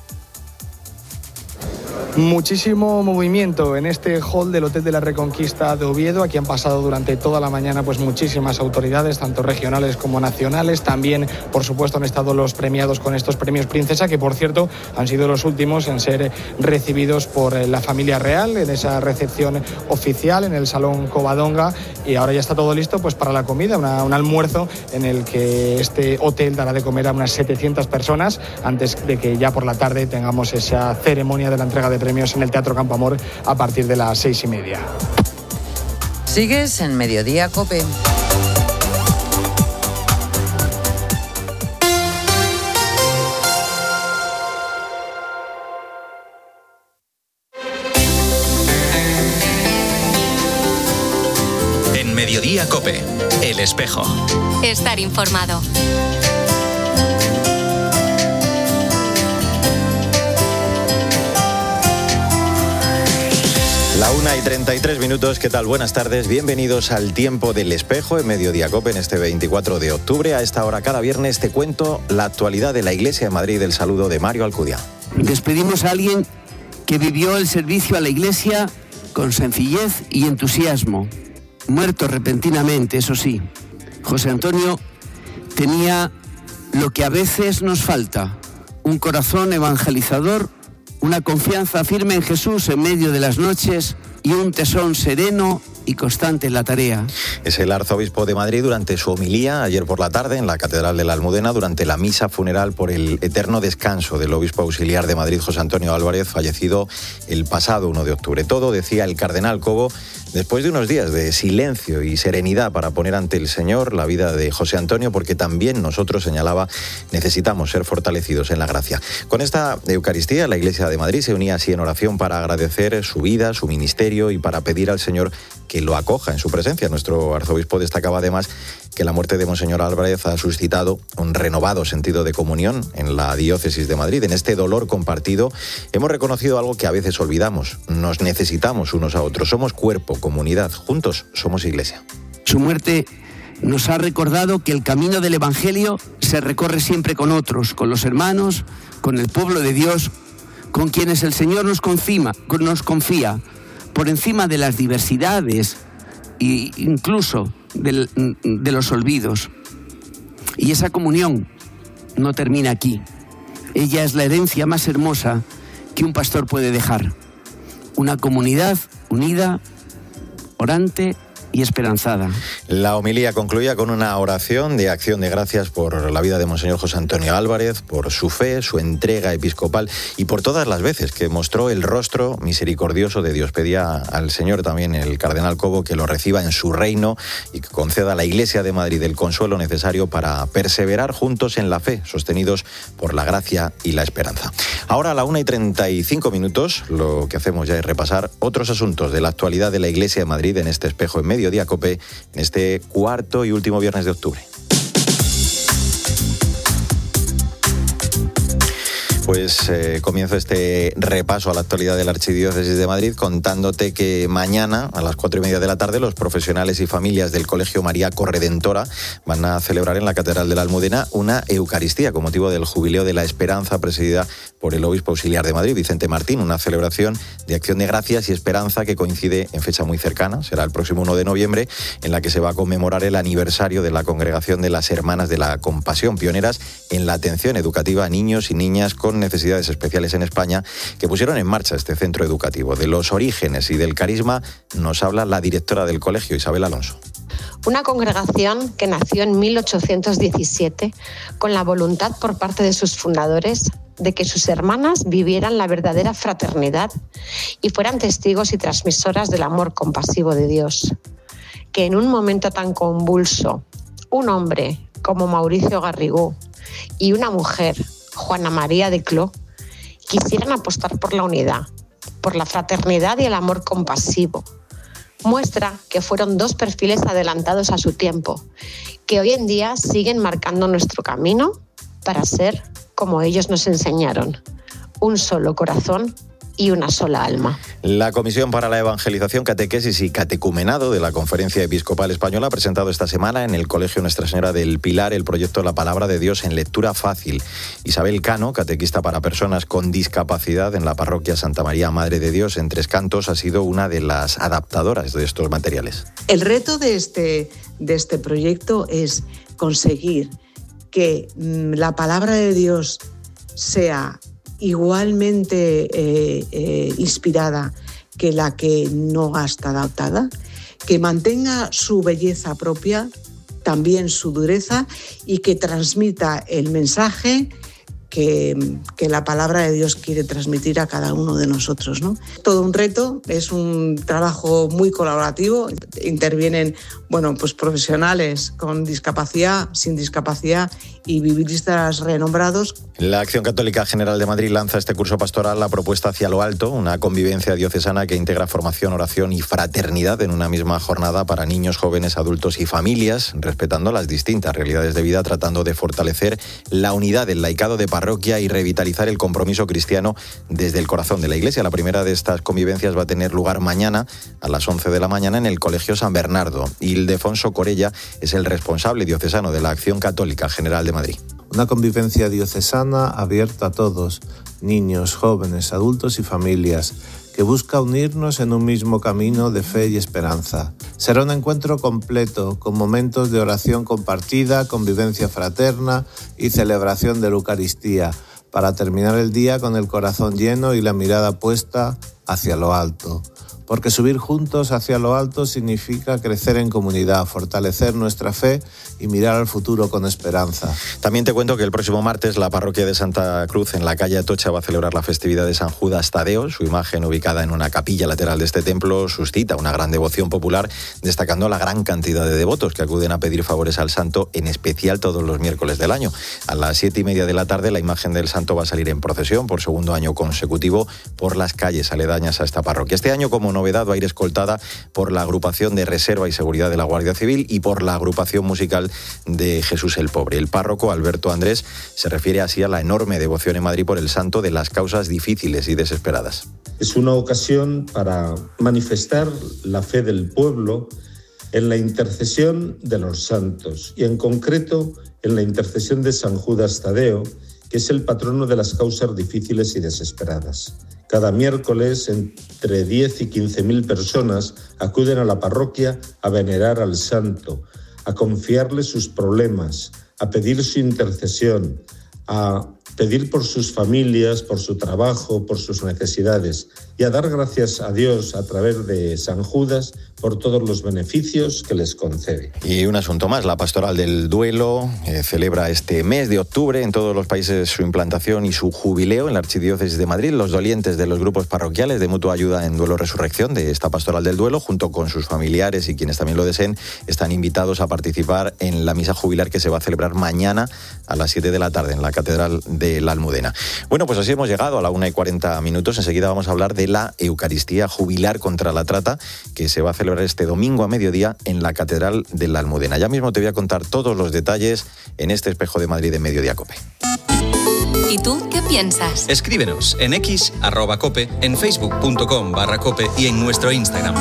Muchísimo movimiento en este hall del Hotel de la Reconquista de Oviedo. Aquí han pasado durante toda la mañana pues muchísimas autoridades, tanto regionales como nacionales. También, por supuesto, han estado los premiados con estos premios Princesa, que por cierto han sido los últimos en ser recibidos por la familia real en esa recepción oficial en el Salón Covadonga. Y ahora ya está todo listo pues para la comida, un almuerzo en el que este hotel dará de comer a unas 700 personas antes de que ya por la tarde tengamos esa ceremonia de la entrega de premios en el Teatro Campo Amor a partir de las 6:30. Sigues en Mediodía COPE. En Mediodía COPE, El Espejo. Estar informado. La 1:33, ¿qué tal? Buenas tardes, bienvenidos al Tiempo del Espejo en Mediodía COPE en este 24 de octubre. A esta hora cada viernes te cuento la actualidad de la Iglesia de Madrid. El saludo de Mario Alcudia. Despedimos a alguien que vivió el servicio a la Iglesia con sencillez y entusiasmo. Muerto repentinamente, eso sí. José Antonio tenía lo que a veces nos falta: un corazón evangelizador, una confianza firme en Jesús en medio de las noches y un tesón sereno y constante en la tarea. Es el arzobispo de Madrid durante su homilía ayer por la tarde en la Catedral de la Almudena durante la misa funeral por el eterno descanso del obispo auxiliar de Madrid, José Antonio Álvarez, fallecido el pasado 1 de octubre. Todo, decía el cardenal Cobo, después de unos días de silencio y serenidad para poner ante el Señor la vida de José Antonio, porque también nosotros, señalaba, necesitamos ser fortalecidos en la gracia. Con esta Eucaristía, la Iglesia de Madrid se unía así en oración para agradecer su vida, su ministerio y para pedir al Señor que lo acoja en su presencia. Nuestro arzobispo destacaba además que la muerte de Monseñor Álvarez ha suscitado un renovado sentido de comunión en la diócesis de Madrid. En este dolor compartido hemos reconocido algo que a veces olvidamos. Nos necesitamos unos a otros. Somos cuerpo, comunidad. Juntos somos iglesia. Su muerte nos ha recordado que el camino del Evangelio se recorre siempre con otros, con los hermanos, con el pueblo de Dios, con quienes el Señor nos confía, por encima de las diversidades e incluso de los olvidos. Y esa comunión no termina aquí. Ella es la herencia más hermosa que un pastor puede dejar. Una comunidad unida, orante y esperanzada. La homilía concluía con una oración de acción de gracias por la vida de Monseñor José Antonio Álvarez, por su fe, su entrega episcopal y por todas las veces que mostró el rostro misericordioso de Dios. Pedía al Señor también, el cardenal Cobo, que lo reciba en su reino y que conceda a la Iglesia de Madrid el consuelo necesario para perseverar juntos en la fe, sostenidos por la gracia y la esperanza. Ahora a la 1:35, lo que hacemos ya es repasar otros asuntos de la actualidad de la Iglesia de Madrid en este espejo en Mediodía COPE, en este cuarto y último viernes de octubre. Pues comienzo este repaso a la actualidad de la Archidiócesis de Madrid contándote que mañana a las 4:30 de la tarde los profesionales y familias del Colegio María Corredentora van a celebrar en la Catedral de la Almudena una Eucaristía con motivo del Jubileo de la Esperanza presidida por el Obispo Auxiliar de Madrid, Vicente Martín, una celebración de acción de gracias y esperanza que coincide en fecha muy cercana, será el próximo 1 de noviembre, en la que se va a conmemorar el aniversario de la Congregación de las Hermanas de la Compasión, pioneras en la atención educativa a niños y niñas con necesidades especiales en España, que pusieron en marcha este centro educativo. De los orígenes y del carisma nos habla la directora del colegio, Isabel Alonso. Una congregación que nació en 1817 con la voluntad por parte de sus fundadores de que sus hermanas vivieran la verdadera fraternidad y fueran testigos y transmisoras del amor compasivo de Dios. Que en un momento tan convulso, un hombre como Mauricio Garrigó y una mujer, Juana María de Cló, quisieran apostar por la unidad, por la fraternidad y el amor compasivo. Muestra que fueron dos perfiles adelantados a su tiempo, que hoy en día siguen marcando nuestro camino para ser como ellos nos enseñaron, un solo corazón y una sola alma. La Comisión para la Evangelización, Catequesis y Catecumenado de la Conferencia Episcopal Española ha presentado esta semana en el Colegio Nuestra Señora del Pilar el proyecto La Palabra de Dios en lectura fácil. Isabel Cano, catequista para personas con discapacidad en la parroquia Santa María Madre de Dios en Tres Cantos, ha sido una de las adaptadoras de estos materiales. El reto de este proyecto es conseguir que la Palabra de Dios sea igualmente inspirada que la que no está adaptada, que mantenga su belleza propia, también su dureza, y que transmita el mensaje que la palabra de Dios quiere transmitir a cada uno de nosotros, ¿no? Todo un reto, es un trabajo muy colaborativo, intervienen pues profesionales con discapacidad, sin discapacidad y viviristas renombrados. La Acción Católica General de Madrid lanza este curso pastoral La Propuesta hacia lo Alto, una convivencia diocesana que integra formación, oración y fraternidad en una misma jornada para niños, jóvenes, adultos y familias, respetando las distintas realidades de vida, tratando de fortalecer la unidad del laicado de parroquia y revitalizar el compromiso cristiano desde el corazón de la Iglesia. La primera de estas convivencias va a tener lugar mañana a las 11 de la mañana en el Colegio San Bernardo. Ildefonso Corella es el responsable diocesano de la Acción Católica General de Madrid. Una convivencia diocesana abierta a todos, niños, jóvenes, adultos y familias, que busca unirnos en un mismo camino de fe y esperanza. Será un encuentro completo, con momentos de oración compartida, convivencia fraterna y celebración de la Eucaristía, para terminar el día con el corazón lleno y la mirada puesta hacia lo alto. Porque subir juntos hacia lo alto significa crecer en comunidad, fortalecer nuestra fe y mirar al futuro con esperanza. También te cuento que el próximo martes la parroquia de Santa Cruz en la calle Atocha va a celebrar la festividad de San Judas Tadeo. Su imagen, ubicada en una capilla lateral de este templo, suscita una gran devoción popular, destacando la gran cantidad de devotos que acuden a pedir favores al santo, en especial todos los miércoles del año. A las 7:30 de la tarde la imagen del santo va a salir en procesión por segundo año consecutivo por las calles aledañas a esta parroquia. Este año, como novedad, va a ir escoltada por la agrupación de reserva y seguridad de la Guardia Civil y por la agrupación musical de Jesús el Pobre. El párroco, Alberto Andrés, se refiere así a la enorme devoción en Madrid por el santo de las causas difíciles y desesperadas. Es una ocasión para manifestar la fe del pueblo en la intercesión de los santos y en concreto en la intercesión de San Judas Tadeo, que es el patrono de las causas difíciles y desesperadas. Cada miércoles entre 10 y 15.000 personas acuden a la parroquia a venerar al santo, a confiarle sus problemas, a pedir su intercesión, a pedir por sus familias, por su trabajo, por sus necesidades y a dar gracias a Dios a través de San Judas por todos los beneficios que les concede. Y un asunto más, la Pastoral del Duelo celebra este mes de octubre en todos los países su implantación y su jubileo en la Archidiócesis de Madrid. Los dolientes de los grupos parroquiales de Mutua Ayuda en Duelo Resurrección de esta Pastoral del Duelo, junto con sus familiares y quienes también lo deseen, están invitados a participar en la misa jubilar que se va a celebrar mañana a las 7 de la tarde en la Catedral de la Almudena. Bueno, pues así hemos llegado a la 1:40. Enseguida vamos a hablar de la Eucaristía Jubilar contra la Trata, que se va a celebrar este domingo a mediodía en la Catedral de la Almudena. Ya mismo te voy a contar todos los detalles en este Espejo de Madrid de Mediodía Cope. ¿Y tú qué piensas? Escríbenos en X, @cope, en facebook.com/cope y en nuestro Instagram.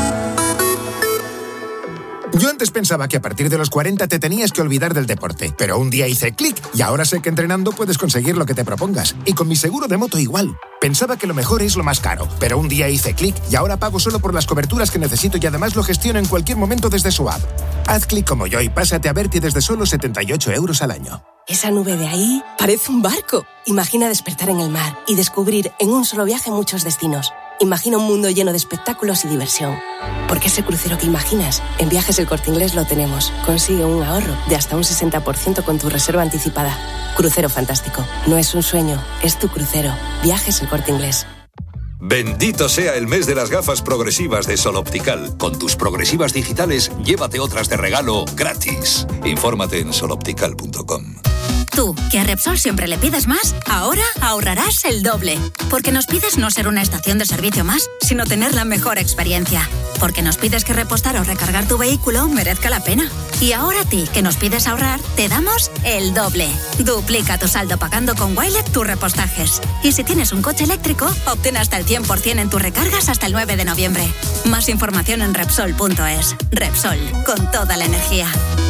Yo antes pensaba que a partir de los 40 te tenías que olvidar del deporte, pero un día hice clic y ahora sé que entrenando puedes conseguir lo que te propongas. Y con mi seguro de moto igual. Pensaba que lo mejor es lo más caro, pero un día hice clic y ahora pago solo por las coberturas que necesito y además lo gestiono en cualquier momento desde su app. Haz clic como yo y pásate a Berti desde solo 78 euros al año. Esa nube de ahí parece un barco. Imagina despertar en el mar y descubrir en un solo viaje muchos destinos. Imagina un mundo lleno de espectáculos y diversión. Porque ese crucero que imaginas, en Viajes El Corte Inglés lo tenemos. Consigue un ahorro de hasta un 60% con tu reserva anticipada. Crucero fantástico. No es un sueño, es tu crucero. Viajes El Corte Inglés. Bendito sea el mes de las gafas progresivas de Sol Optical. Con tus progresivas digitales, llévate otras de regalo gratis. Infórmate en soloptical.com. Tú, que a Repsol siempre le pides más, ahora ahorrarás el doble. Porque nos pides no ser una estación de servicio más, sino tener la mejor experiencia. Porque nos pides que repostar o recargar tu vehículo merezca la pena. Y ahora a ti, que nos pides ahorrar, te damos el doble. Duplica tu saldo pagando con Wilet tus repostajes. Y si tienes un coche eléctrico, obtén hasta el 100% en tus recargas hasta el 9 de noviembre. Más información en Repsol.es. Repsol, con toda la energía.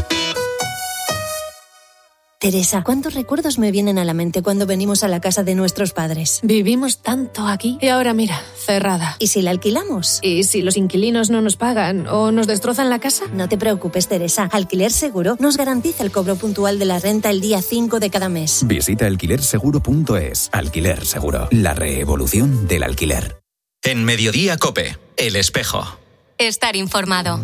Teresa, ¿cuántos recuerdos me vienen a la mente cuando venimos a la casa de nuestros padres? Vivimos tanto aquí y ahora mira, cerrada. ¿Y si la alquilamos? ¿Y si los inquilinos no nos pagan o nos destrozan la casa? No te preocupes, Teresa. Alquiler Seguro nos garantiza el cobro puntual de la renta el día 5 de cada mes. Visita alquilerseguro.es. Alquiler Seguro, la revolución del alquiler. En Mediodía Cope, El Espejo. Estar informado.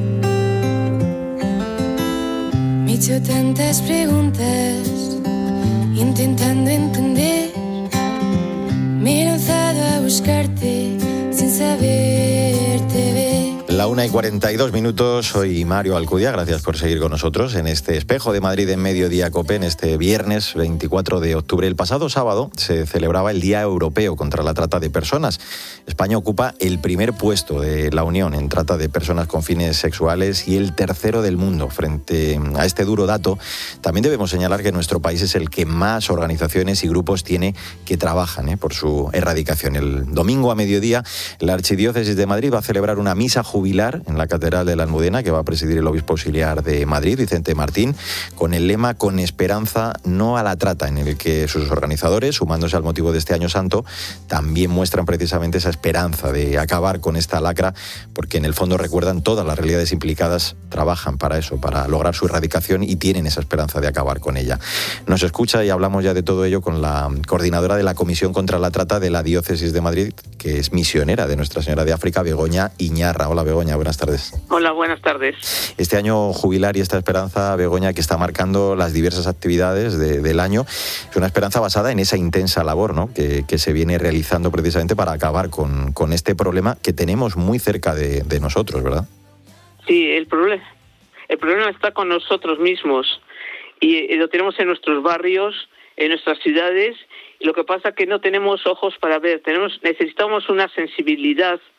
Me he hecho tantas preguntas, intentando entender. Me he lanzado a buscarte sin saberte ver. La 1:42, soy Mario Alcudia, gracias por seguir con nosotros en este Espejo de Madrid en Mediodía Cope, en este viernes 24 de octubre. El pasado sábado se celebraba el Día Europeo contra la Trata de Personas. España ocupa el primer puesto de la Unión en trata de personas con fines sexuales y el tercero del mundo. Frente a este duro dato, también debemos señalar que nuestro país es el que más organizaciones y grupos tiene que trabajan por su erradicación. El domingo a mediodía, la Archidiócesis de Madrid va a celebrar una misa jubilar en la Catedral de la Almudena, que va a presidir el obispo auxiliar de Madrid, Vicente Martín, con el lema "Con esperanza, no a la trata", en el que sus organizadores, sumándose al motivo de este año santo, también muestran precisamente esa esperanza de acabar con esta lacra, porque en el fondo recuerdan todas las realidades implicadas, trabajan para eso, para lograr su erradicación y tienen esa esperanza de acabar con ella. Nos escucha y hablamos ya de todo ello con la coordinadora de la Comisión contra la Trata de la Diócesis de Madrid, que es misionera de Nuestra Señora de África, Begoña Iñarra. Hola, Begoña, buenas tardes. Hola, buenas tardes. Este año jubilar y esta esperanza, Begoña, que está marcando las diversas actividades del año, es una esperanza basada en esa intensa labor, ¿no?, que se viene realizando precisamente para acabar con este problema que tenemos muy cerca de nosotros, ¿verdad? Sí, el problema está con nosotros mismos y lo tenemos en nuestros barrios, en nuestras ciudades, y lo que pasa es que no tenemos ojos para ver, necesitamos una sensibilidad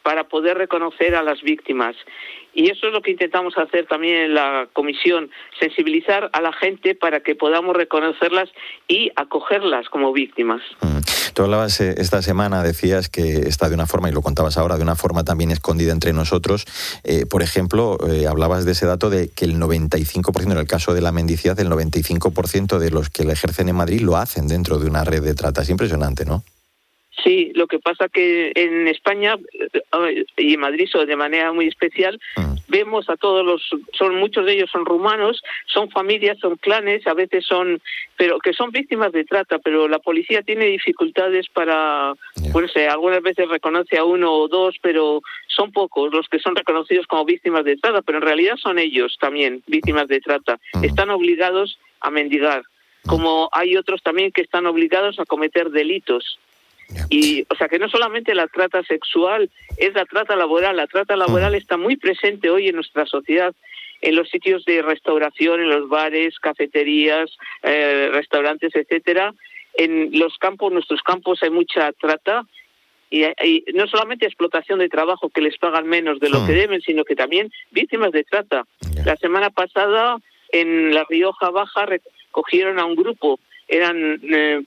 para poder reconocer a las víctimas. Y eso es lo que intentamos hacer también en la comisión, sensibilizar a la gente para que podamos reconocerlas y acogerlas como víctimas. Tú hablabas esta semana, decías que está de una forma, y lo contabas ahora, de una forma también escondida entre nosotros. Por ejemplo, hablabas de ese dato de que el 95%, en el caso de la mendicidad, el 95% de los que la ejercen en Madrid lo hacen dentro de una red de trata. Es impresionante, ¿no? Sí, lo que pasa que en España y en Madrid de manera muy especial vemos a todos muchos de ellos son rumanos, son familias, son clanes, a veces pero que son víctimas de trata, pero la policía tiene dificultades para, algunas veces reconoce a uno o dos, pero son pocos los que son reconocidos como víctimas de trata, pero en realidad son ellos también víctimas de trata. Están obligados a mendigar, como hay otros también que están obligados a cometer delitos. Y, o sea, que no solamente la trata sexual, es la trata laboral. La trata laboral está muy presente hoy en nuestra sociedad, en los sitios de restauración, en los bares, cafeterías, restaurantes, etcétera. En los campos, nuestros campos, hay mucha trata. Y no solamente explotación de trabajo, que les pagan menos de lo que deben, sino que también víctimas de trata. La semana pasada, en La Rioja Baja, recogieron a un grupo. Eran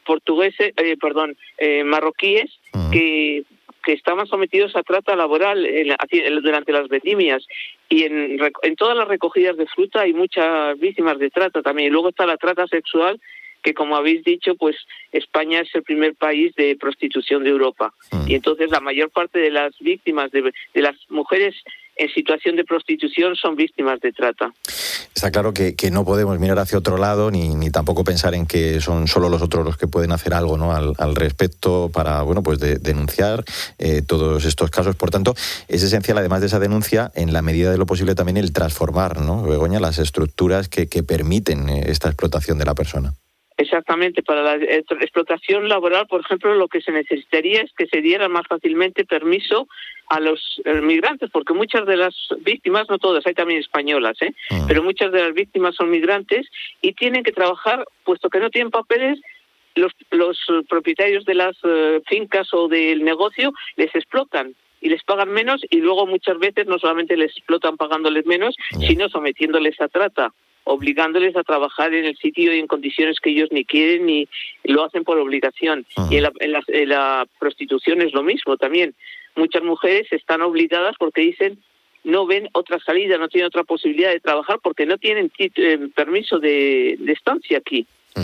marroquíes que estaban sometidos a trata laboral durante las vendimias. Y en todas las recogidas de fruta hay muchas víctimas de trata también. Y luego está la trata sexual, que como habéis dicho, pues España es el primer país de prostitución de Europa. Y entonces la mayor parte de las víctimas, de las mujeres en situación de prostitución, son víctimas de trata. Está claro que no podemos mirar hacia otro lado ni tampoco pensar en que son solo los otros los que pueden hacer algo, ¿no?, al respecto para denunciar todos estos casos. Por tanto, es esencial, además de esa denuncia, en la medida de lo posible también el transformar, ¿no, Begoña?, las estructuras que permiten esta explotación de la persona. Exactamente, para la explotación laboral, por ejemplo, lo que se necesitaría es que se diera más fácilmente permiso a los migrantes, porque muchas de las víctimas, no todas, hay también españolas, pero muchas de las víctimas son migrantes y tienen que trabajar, puesto que no tienen papeles, los propietarios de las fincas o del negocio les explotan y les pagan menos, y luego muchas veces no solamente les explotan pagándoles menos, sino sometiéndoles a trata, obligándoles a trabajar en el sitio y en condiciones que ellos ni quieren, ni lo hacen por obligación. Y en la prostitución es lo mismo también. Muchas mujeres están obligadas porque dicen no ven otra salida, no tienen otra posibilidad de trabajar porque no tienen permiso de estancia aquí.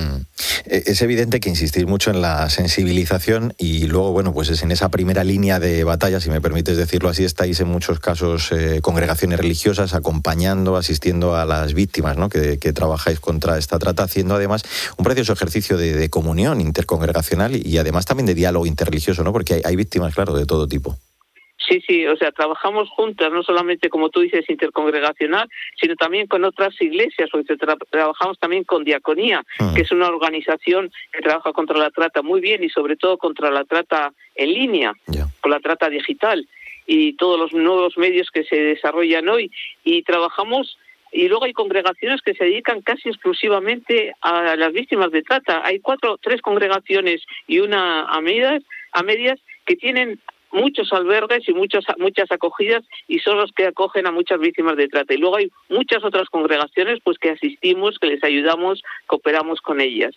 Es evidente que insistir mucho en la sensibilización y luego, pues es en esa primera línea de batalla, si me permites decirlo así, estáis en muchos casos congregaciones religiosas acompañando, asistiendo a las víctimas, ¿no?, que trabajáis contra esta trata, haciendo además un precioso ejercicio de comunión intercongregacional y además también de diálogo interreligioso, ¿no?, porque hay víctimas, claro, de todo tipo. Sí, o sea, trabajamos juntas, no solamente, como tú dices, intercongregacional, sino también con otras iglesias, porque trabajamos también con Diaconía, que es una organización que trabaja contra la trata muy bien y sobre todo contra la trata en línea, con la trata digital y todos los nuevos medios que se desarrollan hoy. Y trabajamos, y luego hay congregaciones que se dedican casi exclusivamente a las víctimas de trata. Hay 3 congregaciones y una a medias que tienen muchos albergues y muchas acogidas y son los que acogen a muchas víctimas de trata. Y luego hay muchas otras congregaciones pues que asistimos, que les ayudamos, cooperamos con ellas.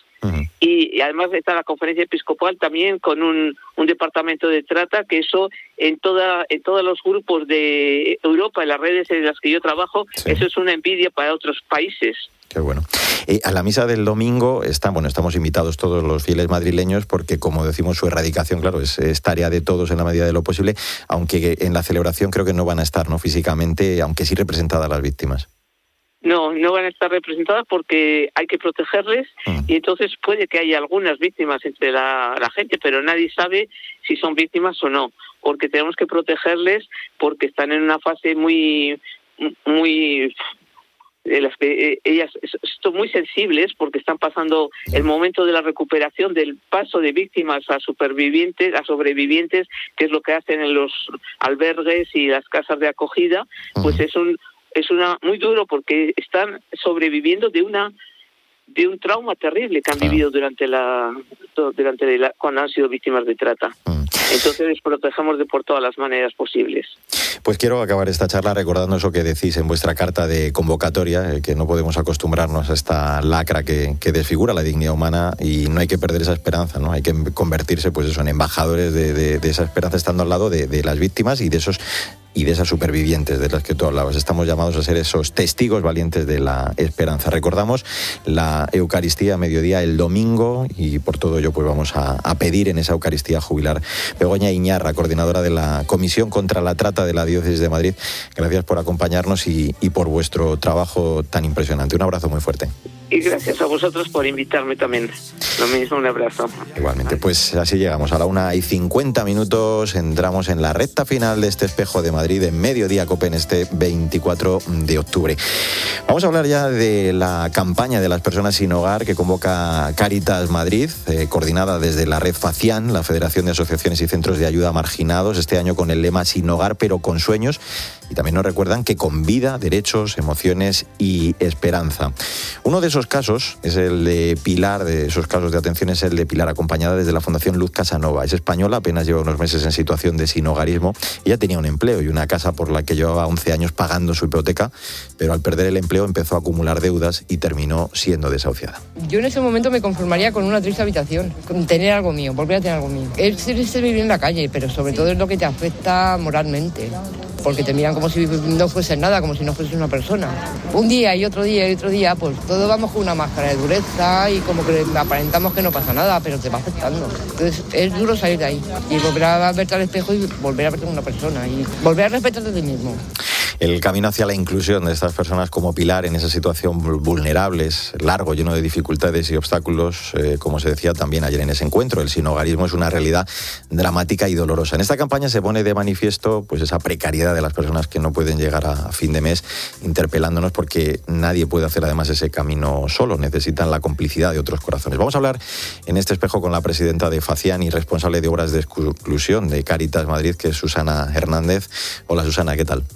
Y además está la Conferencia Episcopal también con un departamento de trata, que eso en todos los grupos de Europa, en las redes en las que yo trabajo, eso es una envidia para otros países. Qué bueno. A la misa del domingo estamos invitados todos los fieles madrileños porque, como decimos, su erradicación, claro, es tarea de todos en la medida de lo posible, aunque en la celebración creo que no van a estar, ¿no?, físicamente, aunque sí representadas las víctimas. No van a estar representadas porque hay que protegerles y entonces puede que haya algunas víctimas entre la gente, pero nadie sabe si son víctimas o no, porque tenemos que protegerles porque están en una fase muy de las que ellas son muy sensibles porque están pasando el momento de la recuperación, del paso de víctimas a sobrevivientes, que es lo que hacen en los albergues y las casas de acogida. Pues es muy duro porque están sobreviviendo de un trauma terrible que han vivido durante cuando han sido víctimas de trata. Entonces les protegemos por todas las maneras posibles. Pues quiero acabar esta charla recordando eso que decís en vuestra carta de convocatoria, que no podemos acostumbrarnos a esta lacra que desfigura la dignidad humana, y no hay que perder esa esperanza, ¿no? Hay que convertirse, pues eso, en embajadores de esa esperanza, estando al lado de las víctimas y de esas supervivientes de las que tú hablabas. Estamos llamados a ser esos testigos valientes de la esperanza. Recordamos la Eucaristía a mediodía el domingo, y por todo ello pues vamos a pedir en esa Eucaristía jubilar. Begoña Iñarra, coordinadora de la Comisión contra la Trata de la Diócesis de Madrid, gracias por acompañarnos y por vuestro trabajo tan impresionante. Un abrazo muy fuerte. Y gracias a vosotros por invitarme también. Lo mismo, un abrazo. Igualmente, pues así llegamos a la 1:50. Entramos en la recta final de este Espejo de Madrid en Mediodía Cope en este 24 de octubre. Vamos a hablar ya de la campaña de las personas sin hogar que convoca Cáritas Madrid, coordinada desde la red FACIAN, la Federación de Asociaciones y Centros de Ayuda a Marginados, este año con el lema Sin hogar pero con sueños, y también nos recuerdan que con vida, derechos, emociones y esperanza. Uno de esos casos es el de Pilar, de esos casos de atención es el de Pilar, acompañada desde la Fundación Luz Casanova. Es española, apenas lleva unos meses en situación de sinhogarismo. Ella tenía un empleo y una casa por la que llevaba 11 años pagando su hipoteca, pero al perder el empleo empezó a acumular deudas y terminó siendo desahuciada. Yo en ese momento me conformaría con una triste habitación, con tener algo mío, volver a tener algo mío. Es triste vivir en la calle, pero sobre todo es lo que te afecta moralmente, porque te miran como si no fuese nada, como si no fuese una persona. Un día y otro día y otro día, pues todos vamos con una máscara de dureza y como que aparentamos que no pasa nada, pero te va afectando. Entonces es duro salir de ahí y volver a verte al espejo y volver a verte como una persona y volver a respetarte a ti mismo. El camino hacia la inclusión de estas personas como Pilar en esa situación vulnerable es largo, lleno de dificultades y obstáculos, como se decía también ayer en ese encuentro. El sinhogarismo es una realidad dramática y dolorosa. En esta campaña se pone de manifiesto pues esa precariedad de las personas que no pueden llegar a fin de mes, interpelándonos porque nadie puede hacer además ese camino solo, necesitan la complicidad de otros corazones. Vamos a hablar en este espejo con la presidenta de FACIAN y responsable de obras de exclusión de Cáritas Madrid, que es Susana Hernández. Hola Susana, ¿qué tal?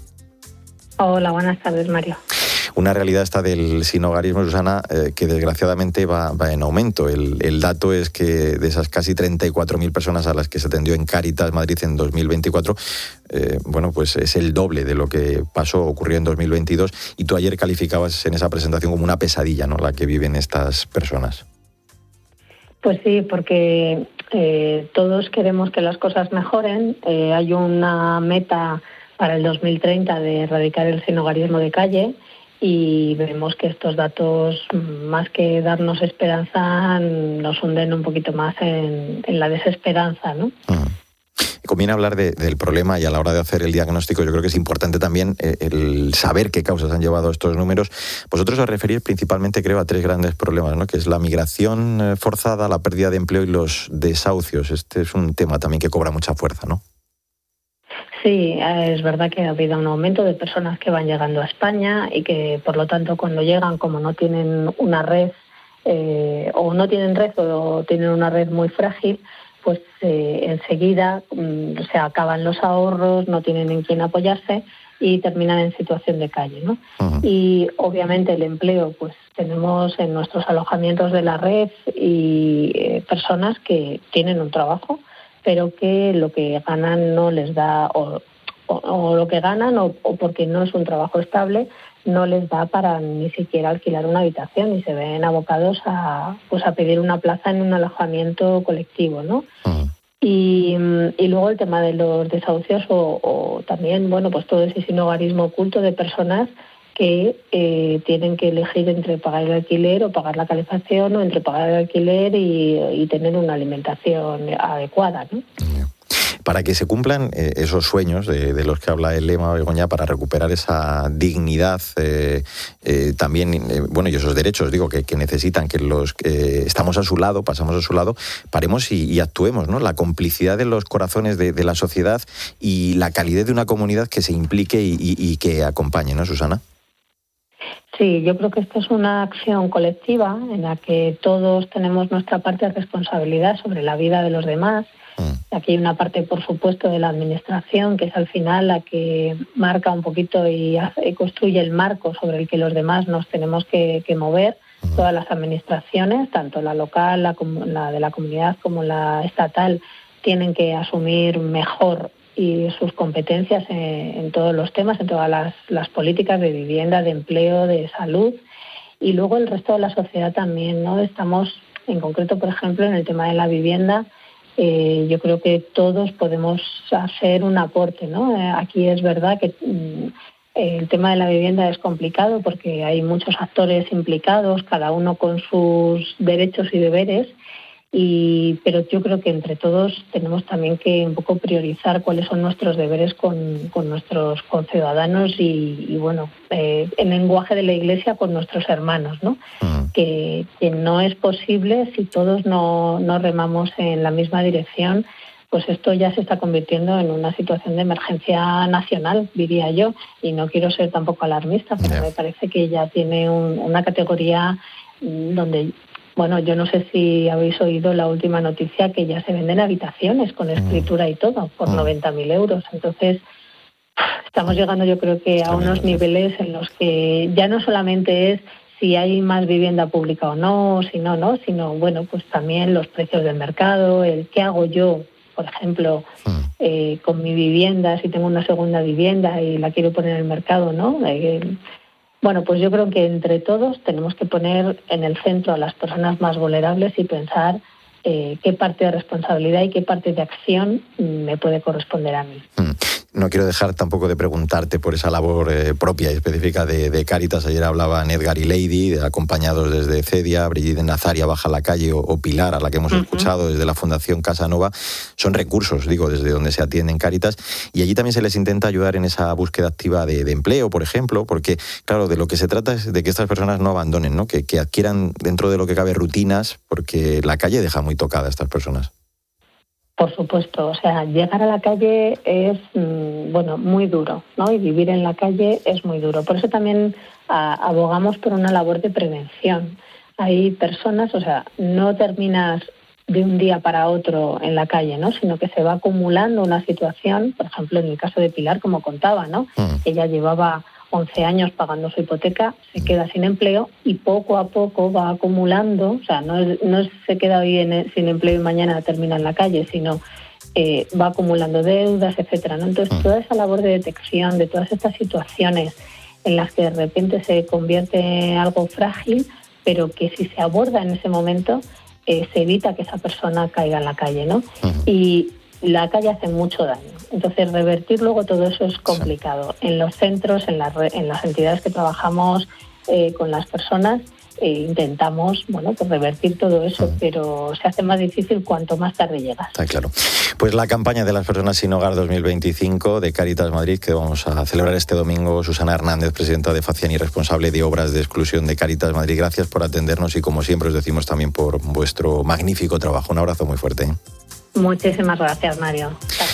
Hola, buenas tardes, Mario. Una realidad esta del sinhogarismo, Susana, que desgraciadamente va en aumento. El dato es que de esas casi 34.000 personas a las que se atendió en Cáritas Madrid en 2024, pues es el doble de lo que ocurrió en 2022. Y tú ayer calificabas en esa presentación como una pesadilla, ¿no?, la que viven estas personas. Pues sí, porque todos queremos que las cosas mejoren. Hay una meta para el 2030 de erradicar el sinhogarismo de calle y vemos que estos datos, más que darnos esperanza, nos hunden un poquito más en la desesperanza, ¿no? Conviene hablar del problema y a la hora de hacer el diagnóstico yo creo que es importante también el saber qué causas han llevado a estos números. Vosotros os referís principalmente, creo, a 3 grandes problemas, ¿no?, que es la migración forzada, la pérdida de empleo y los desahucios. Este es un tema también que cobra mucha fuerza, ¿no? Sí, es verdad que ha habido un aumento de personas que van llegando a España y que, por lo tanto, cuando llegan, como no tienen una red o no tienen red o tienen una red muy frágil, pues enseguida se acaban los ahorros, no tienen en quién apoyarse y terminan en situación de calle, ¿no? Uh-huh. Y obviamente el empleo, pues tenemos en nuestros alojamientos de la red y personas que tienen un trabajo, pero que lo que ganan no les da, o lo que ganan, o porque no es un trabajo estable, no les da para ni siquiera alquilar una habitación y se ven abocados a pedir una plaza en un alojamiento colectivo, ¿no? Uh-huh. Y luego el tema de los desahucios o también, pues todo ese sinhogarismo oculto de personas que tienen que elegir entre pagar el alquiler o pagar la calefacción, o entre pagar el alquiler y tener una alimentación adecuada, ¿no? Para que se cumplan esos sueños de los que habla el lema, Begoña, para recuperar esa dignidad, también, y esos derechos, que necesitan, que los estamos a su lado, pasamos a su lado, paremos y actuemos, ¿no? La complicidad de los corazones de la sociedad y la calidez de una comunidad que se implique y que acompañe, ¿no, Susana? Sí, yo creo que esta es una acción colectiva en la que todos tenemos nuestra parte de responsabilidad sobre la vida de los demás. Aquí hay una parte, por supuesto, de la administración, que es al final la que marca un poquito y construye el marco sobre el que los demás nos tenemos que mover. Todas las administraciones, tanto la local, la de la comunidad como la estatal, tienen que asumir mejor y sus competencias en todos los temas, en todas las políticas de vivienda, de empleo, de salud, y luego el resto de la sociedad también, ¿no? Estamos, en concreto, por ejemplo, en el tema de la vivienda, yo creo que todos podemos hacer un aporte, ¿no? Aquí es verdad que el tema de la vivienda es complicado porque hay muchos actores implicados, cada uno con sus derechos y deberes, pero yo creo que entre todos tenemos también que un poco priorizar cuáles son nuestros deberes con nuestros conciudadanos y bueno, el lenguaje de la Iglesia con nuestros hermanos, ¿no? Que no es posible si todos no remamos en la misma dirección, pues esto ya se está convirtiendo en una situación de emergencia nacional, diría yo, y no quiero ser tampoco alarmista, pero me parece que ya tiene una categoría donde... Bueno, yo no sé si habéis oído la última noticia que ya se venden habitaciones con escritura y todo por 90.000 euros. Entonces, estamos llegando yo creo que a unos niveles en los que ya no solamente es si hay más vivienda pública o no, si no, sino bueno, pues también los precios del mercado, el qué hago yo, por ejemplo, con mi vivienda, si tengo una segunda vivienda y la quiero poner en el mercado, ¿no? Bueno, pues yo creo que entre todos tenemos que poner en el centro a las personas más vulnerables y pensar qué parte de responsabilidad y qué parte de acción me puede corresponder a mí. No quiero dejar tampoco de preguntarte por esa labor propia y específica de Cáritas. Ayer hablaban Edgar y Lady, acompañados desde Cedia, Brigitte Nazaria Baja la Calle o Pilar, a la que hemos escuchado desde la Fundación Casanova. Son recursos, digo, desde donde se atienden Cáritas. Y allí también se les intenta ayudar en esa búsqueda activa de empleo, por ejemplo, porque, claro, de lo que se trata es de que estas personas no abandonen, ¿no? Que adquieran dentro de lo que cabe rutinas, porque la calle deja muy tocada a estas personas. Por supuesto, o sea, llegar a la calle es, bueno, muy duro, ¿no? Y vivir en la calle es muy duro. Por eso también abogamos por una labor de prevención. Hay personas, o sea, no terminas de un día para otro en la calle, ¿no? Sino que se va acumulando una situación, por ejemplo, en el caso de Pilar, como contaba, ¿no? Ella llevaba 11 años pagando su hipoteca, se queda sin empleo y poco a poco va acumulando, o sea, no se queda hoy sin empleo y mañana termina en la calle, sino va acumulando deudas, etcétera, ¿no? Entonces, toda esa labor de detección de todas estas situaciones en las que de repente se convierte en algo frágil, pero que si se aborda en ese momento, se evita que esa persona caiga en la calle, ¿no? Y la calle hace mucho daño. Entonces, revertir luego todo eso es complicado. En los centros, en las entidades que trabajamos con las personas, intentamos, bueno, pues revertir todo eso, pero se hace más difícil cuanto más tarde llegas. Está claro. Pues la campaña de las personas sin hogar 2025 de Cáritas Madrid, que vamos a celebrar este domingo. Susana Hernández, presidenta de Facián y responsable de obras de exclusión de Cáritas Madrid, gracias por atendernos y, como siempre, os decimos también por vuestro magnífico trabajo. Un abrazo muy fuerte. Muchísimas gracias, Mario.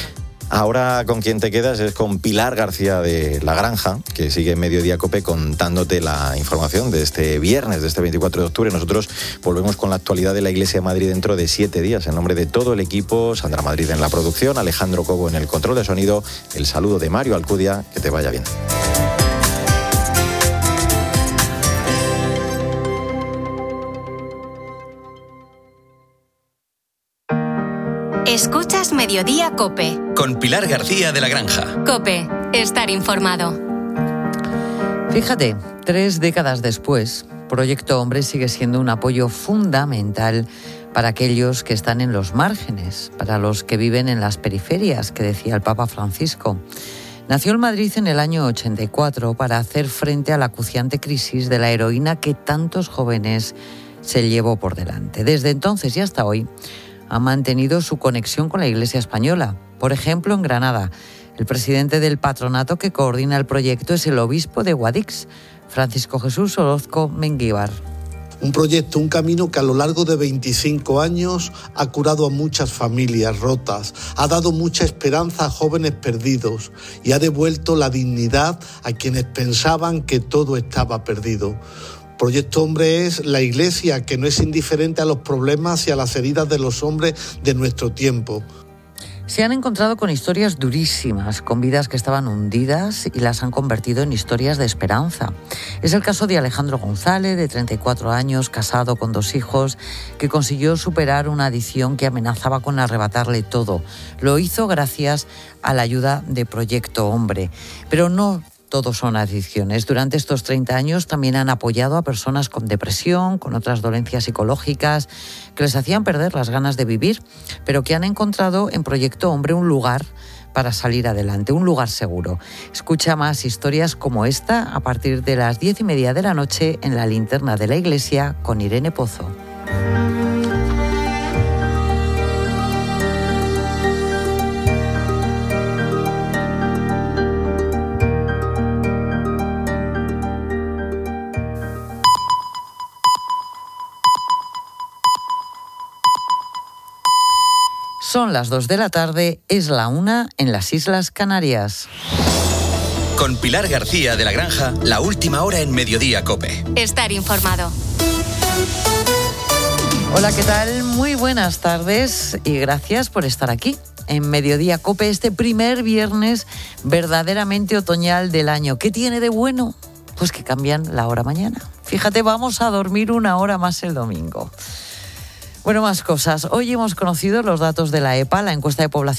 Ahora con quien te quedas es con Pilar García de La Granja, que sigue en Mediodía COPE contándote la información de este viernes, de este 24 de octubre. Nosotros volvemos con la actualidad de la Iglesia de Madrid dentro de 7 días. En nombre de todo el equipo, Sandra Madrid en la producción, Alejandro Cobo en el control de sonido, el saludo de Mario Alcudia. Que te vaya bien. Escuchas Mediodía COPE. Con Pilar García de La Granja. COPE, estar informado. Fíjate, 3 décadas después, Proyecto Hombre sigue siendo un apoyo fundamental para aquellos que están en los márgenes, para los que viven en las periferias, que decía el Papa Francisco. Nació en Madrid en el año 84 para hacer frente a la acuciante crisis de la heroína que tantos jóvenes se llevó por delante. Desde entonces y hasta hoy, ha mantenido su conexión con la Iglesia española. Por ejemplo, en Granada, el presidente del patronato que coordina el proyecto es el obispo de Guadix, Francisco Jesús Orozco Menguíbar. Un proyecto, un camino que a lo largo de 25 años ha curado a muchas familias rotas, ha dado mucha esperanza a jóvenes perdidos y ha devuelto la dignidad a quienes pensaban que todo estaba perdido. Proyecto Hombre es la Iglesia que no es indiferente a los problemas y a las heridas de los hombres de nuestro tiempo. Se han encontrado con historias durísimas, con vidas que estaban hundidas y las han convertido en historias de esperanza. Es el caso de Alejandro González, de 34 años, casado con 2 hijos, que consiguió superar una adicción que amenazaba con arrebatarle todo. Lo hizo gracias a la ayuda de Proyecto Hombre. Pero no todos son adicciones. Durante estos 30 años también han apoyado a personas con depresión, con otras dolencias psicológicas, que les hacían perder las ganas de vivir, pero que han encontrado en Proyecto Hombre un lugar para salir adelante, un lugar seguro. Escucha más historias como esta a partir de las 10:30 de la noche en La Linterna de la Iglesia con Irene Pozo. Son las 2 de la tarde, es la 1 en las Islas Canarias. Con Pilar García de la Granja, la última hora en Mediodía COPE. Estar informado. Hola, ¿qué tal? Muy buenas tardes y gracias por estar aquí en Mediodía COPE, este primer viernes verdaderamente otoñal del año. ¿Qué tiene de bueno? Pues que cambian la hora mañana. Fíjate, vamos a dormir 1 hora más el domingo. Bueno, más cosas. Hoy hemos conocido los datos de la EPA, la encuesta de población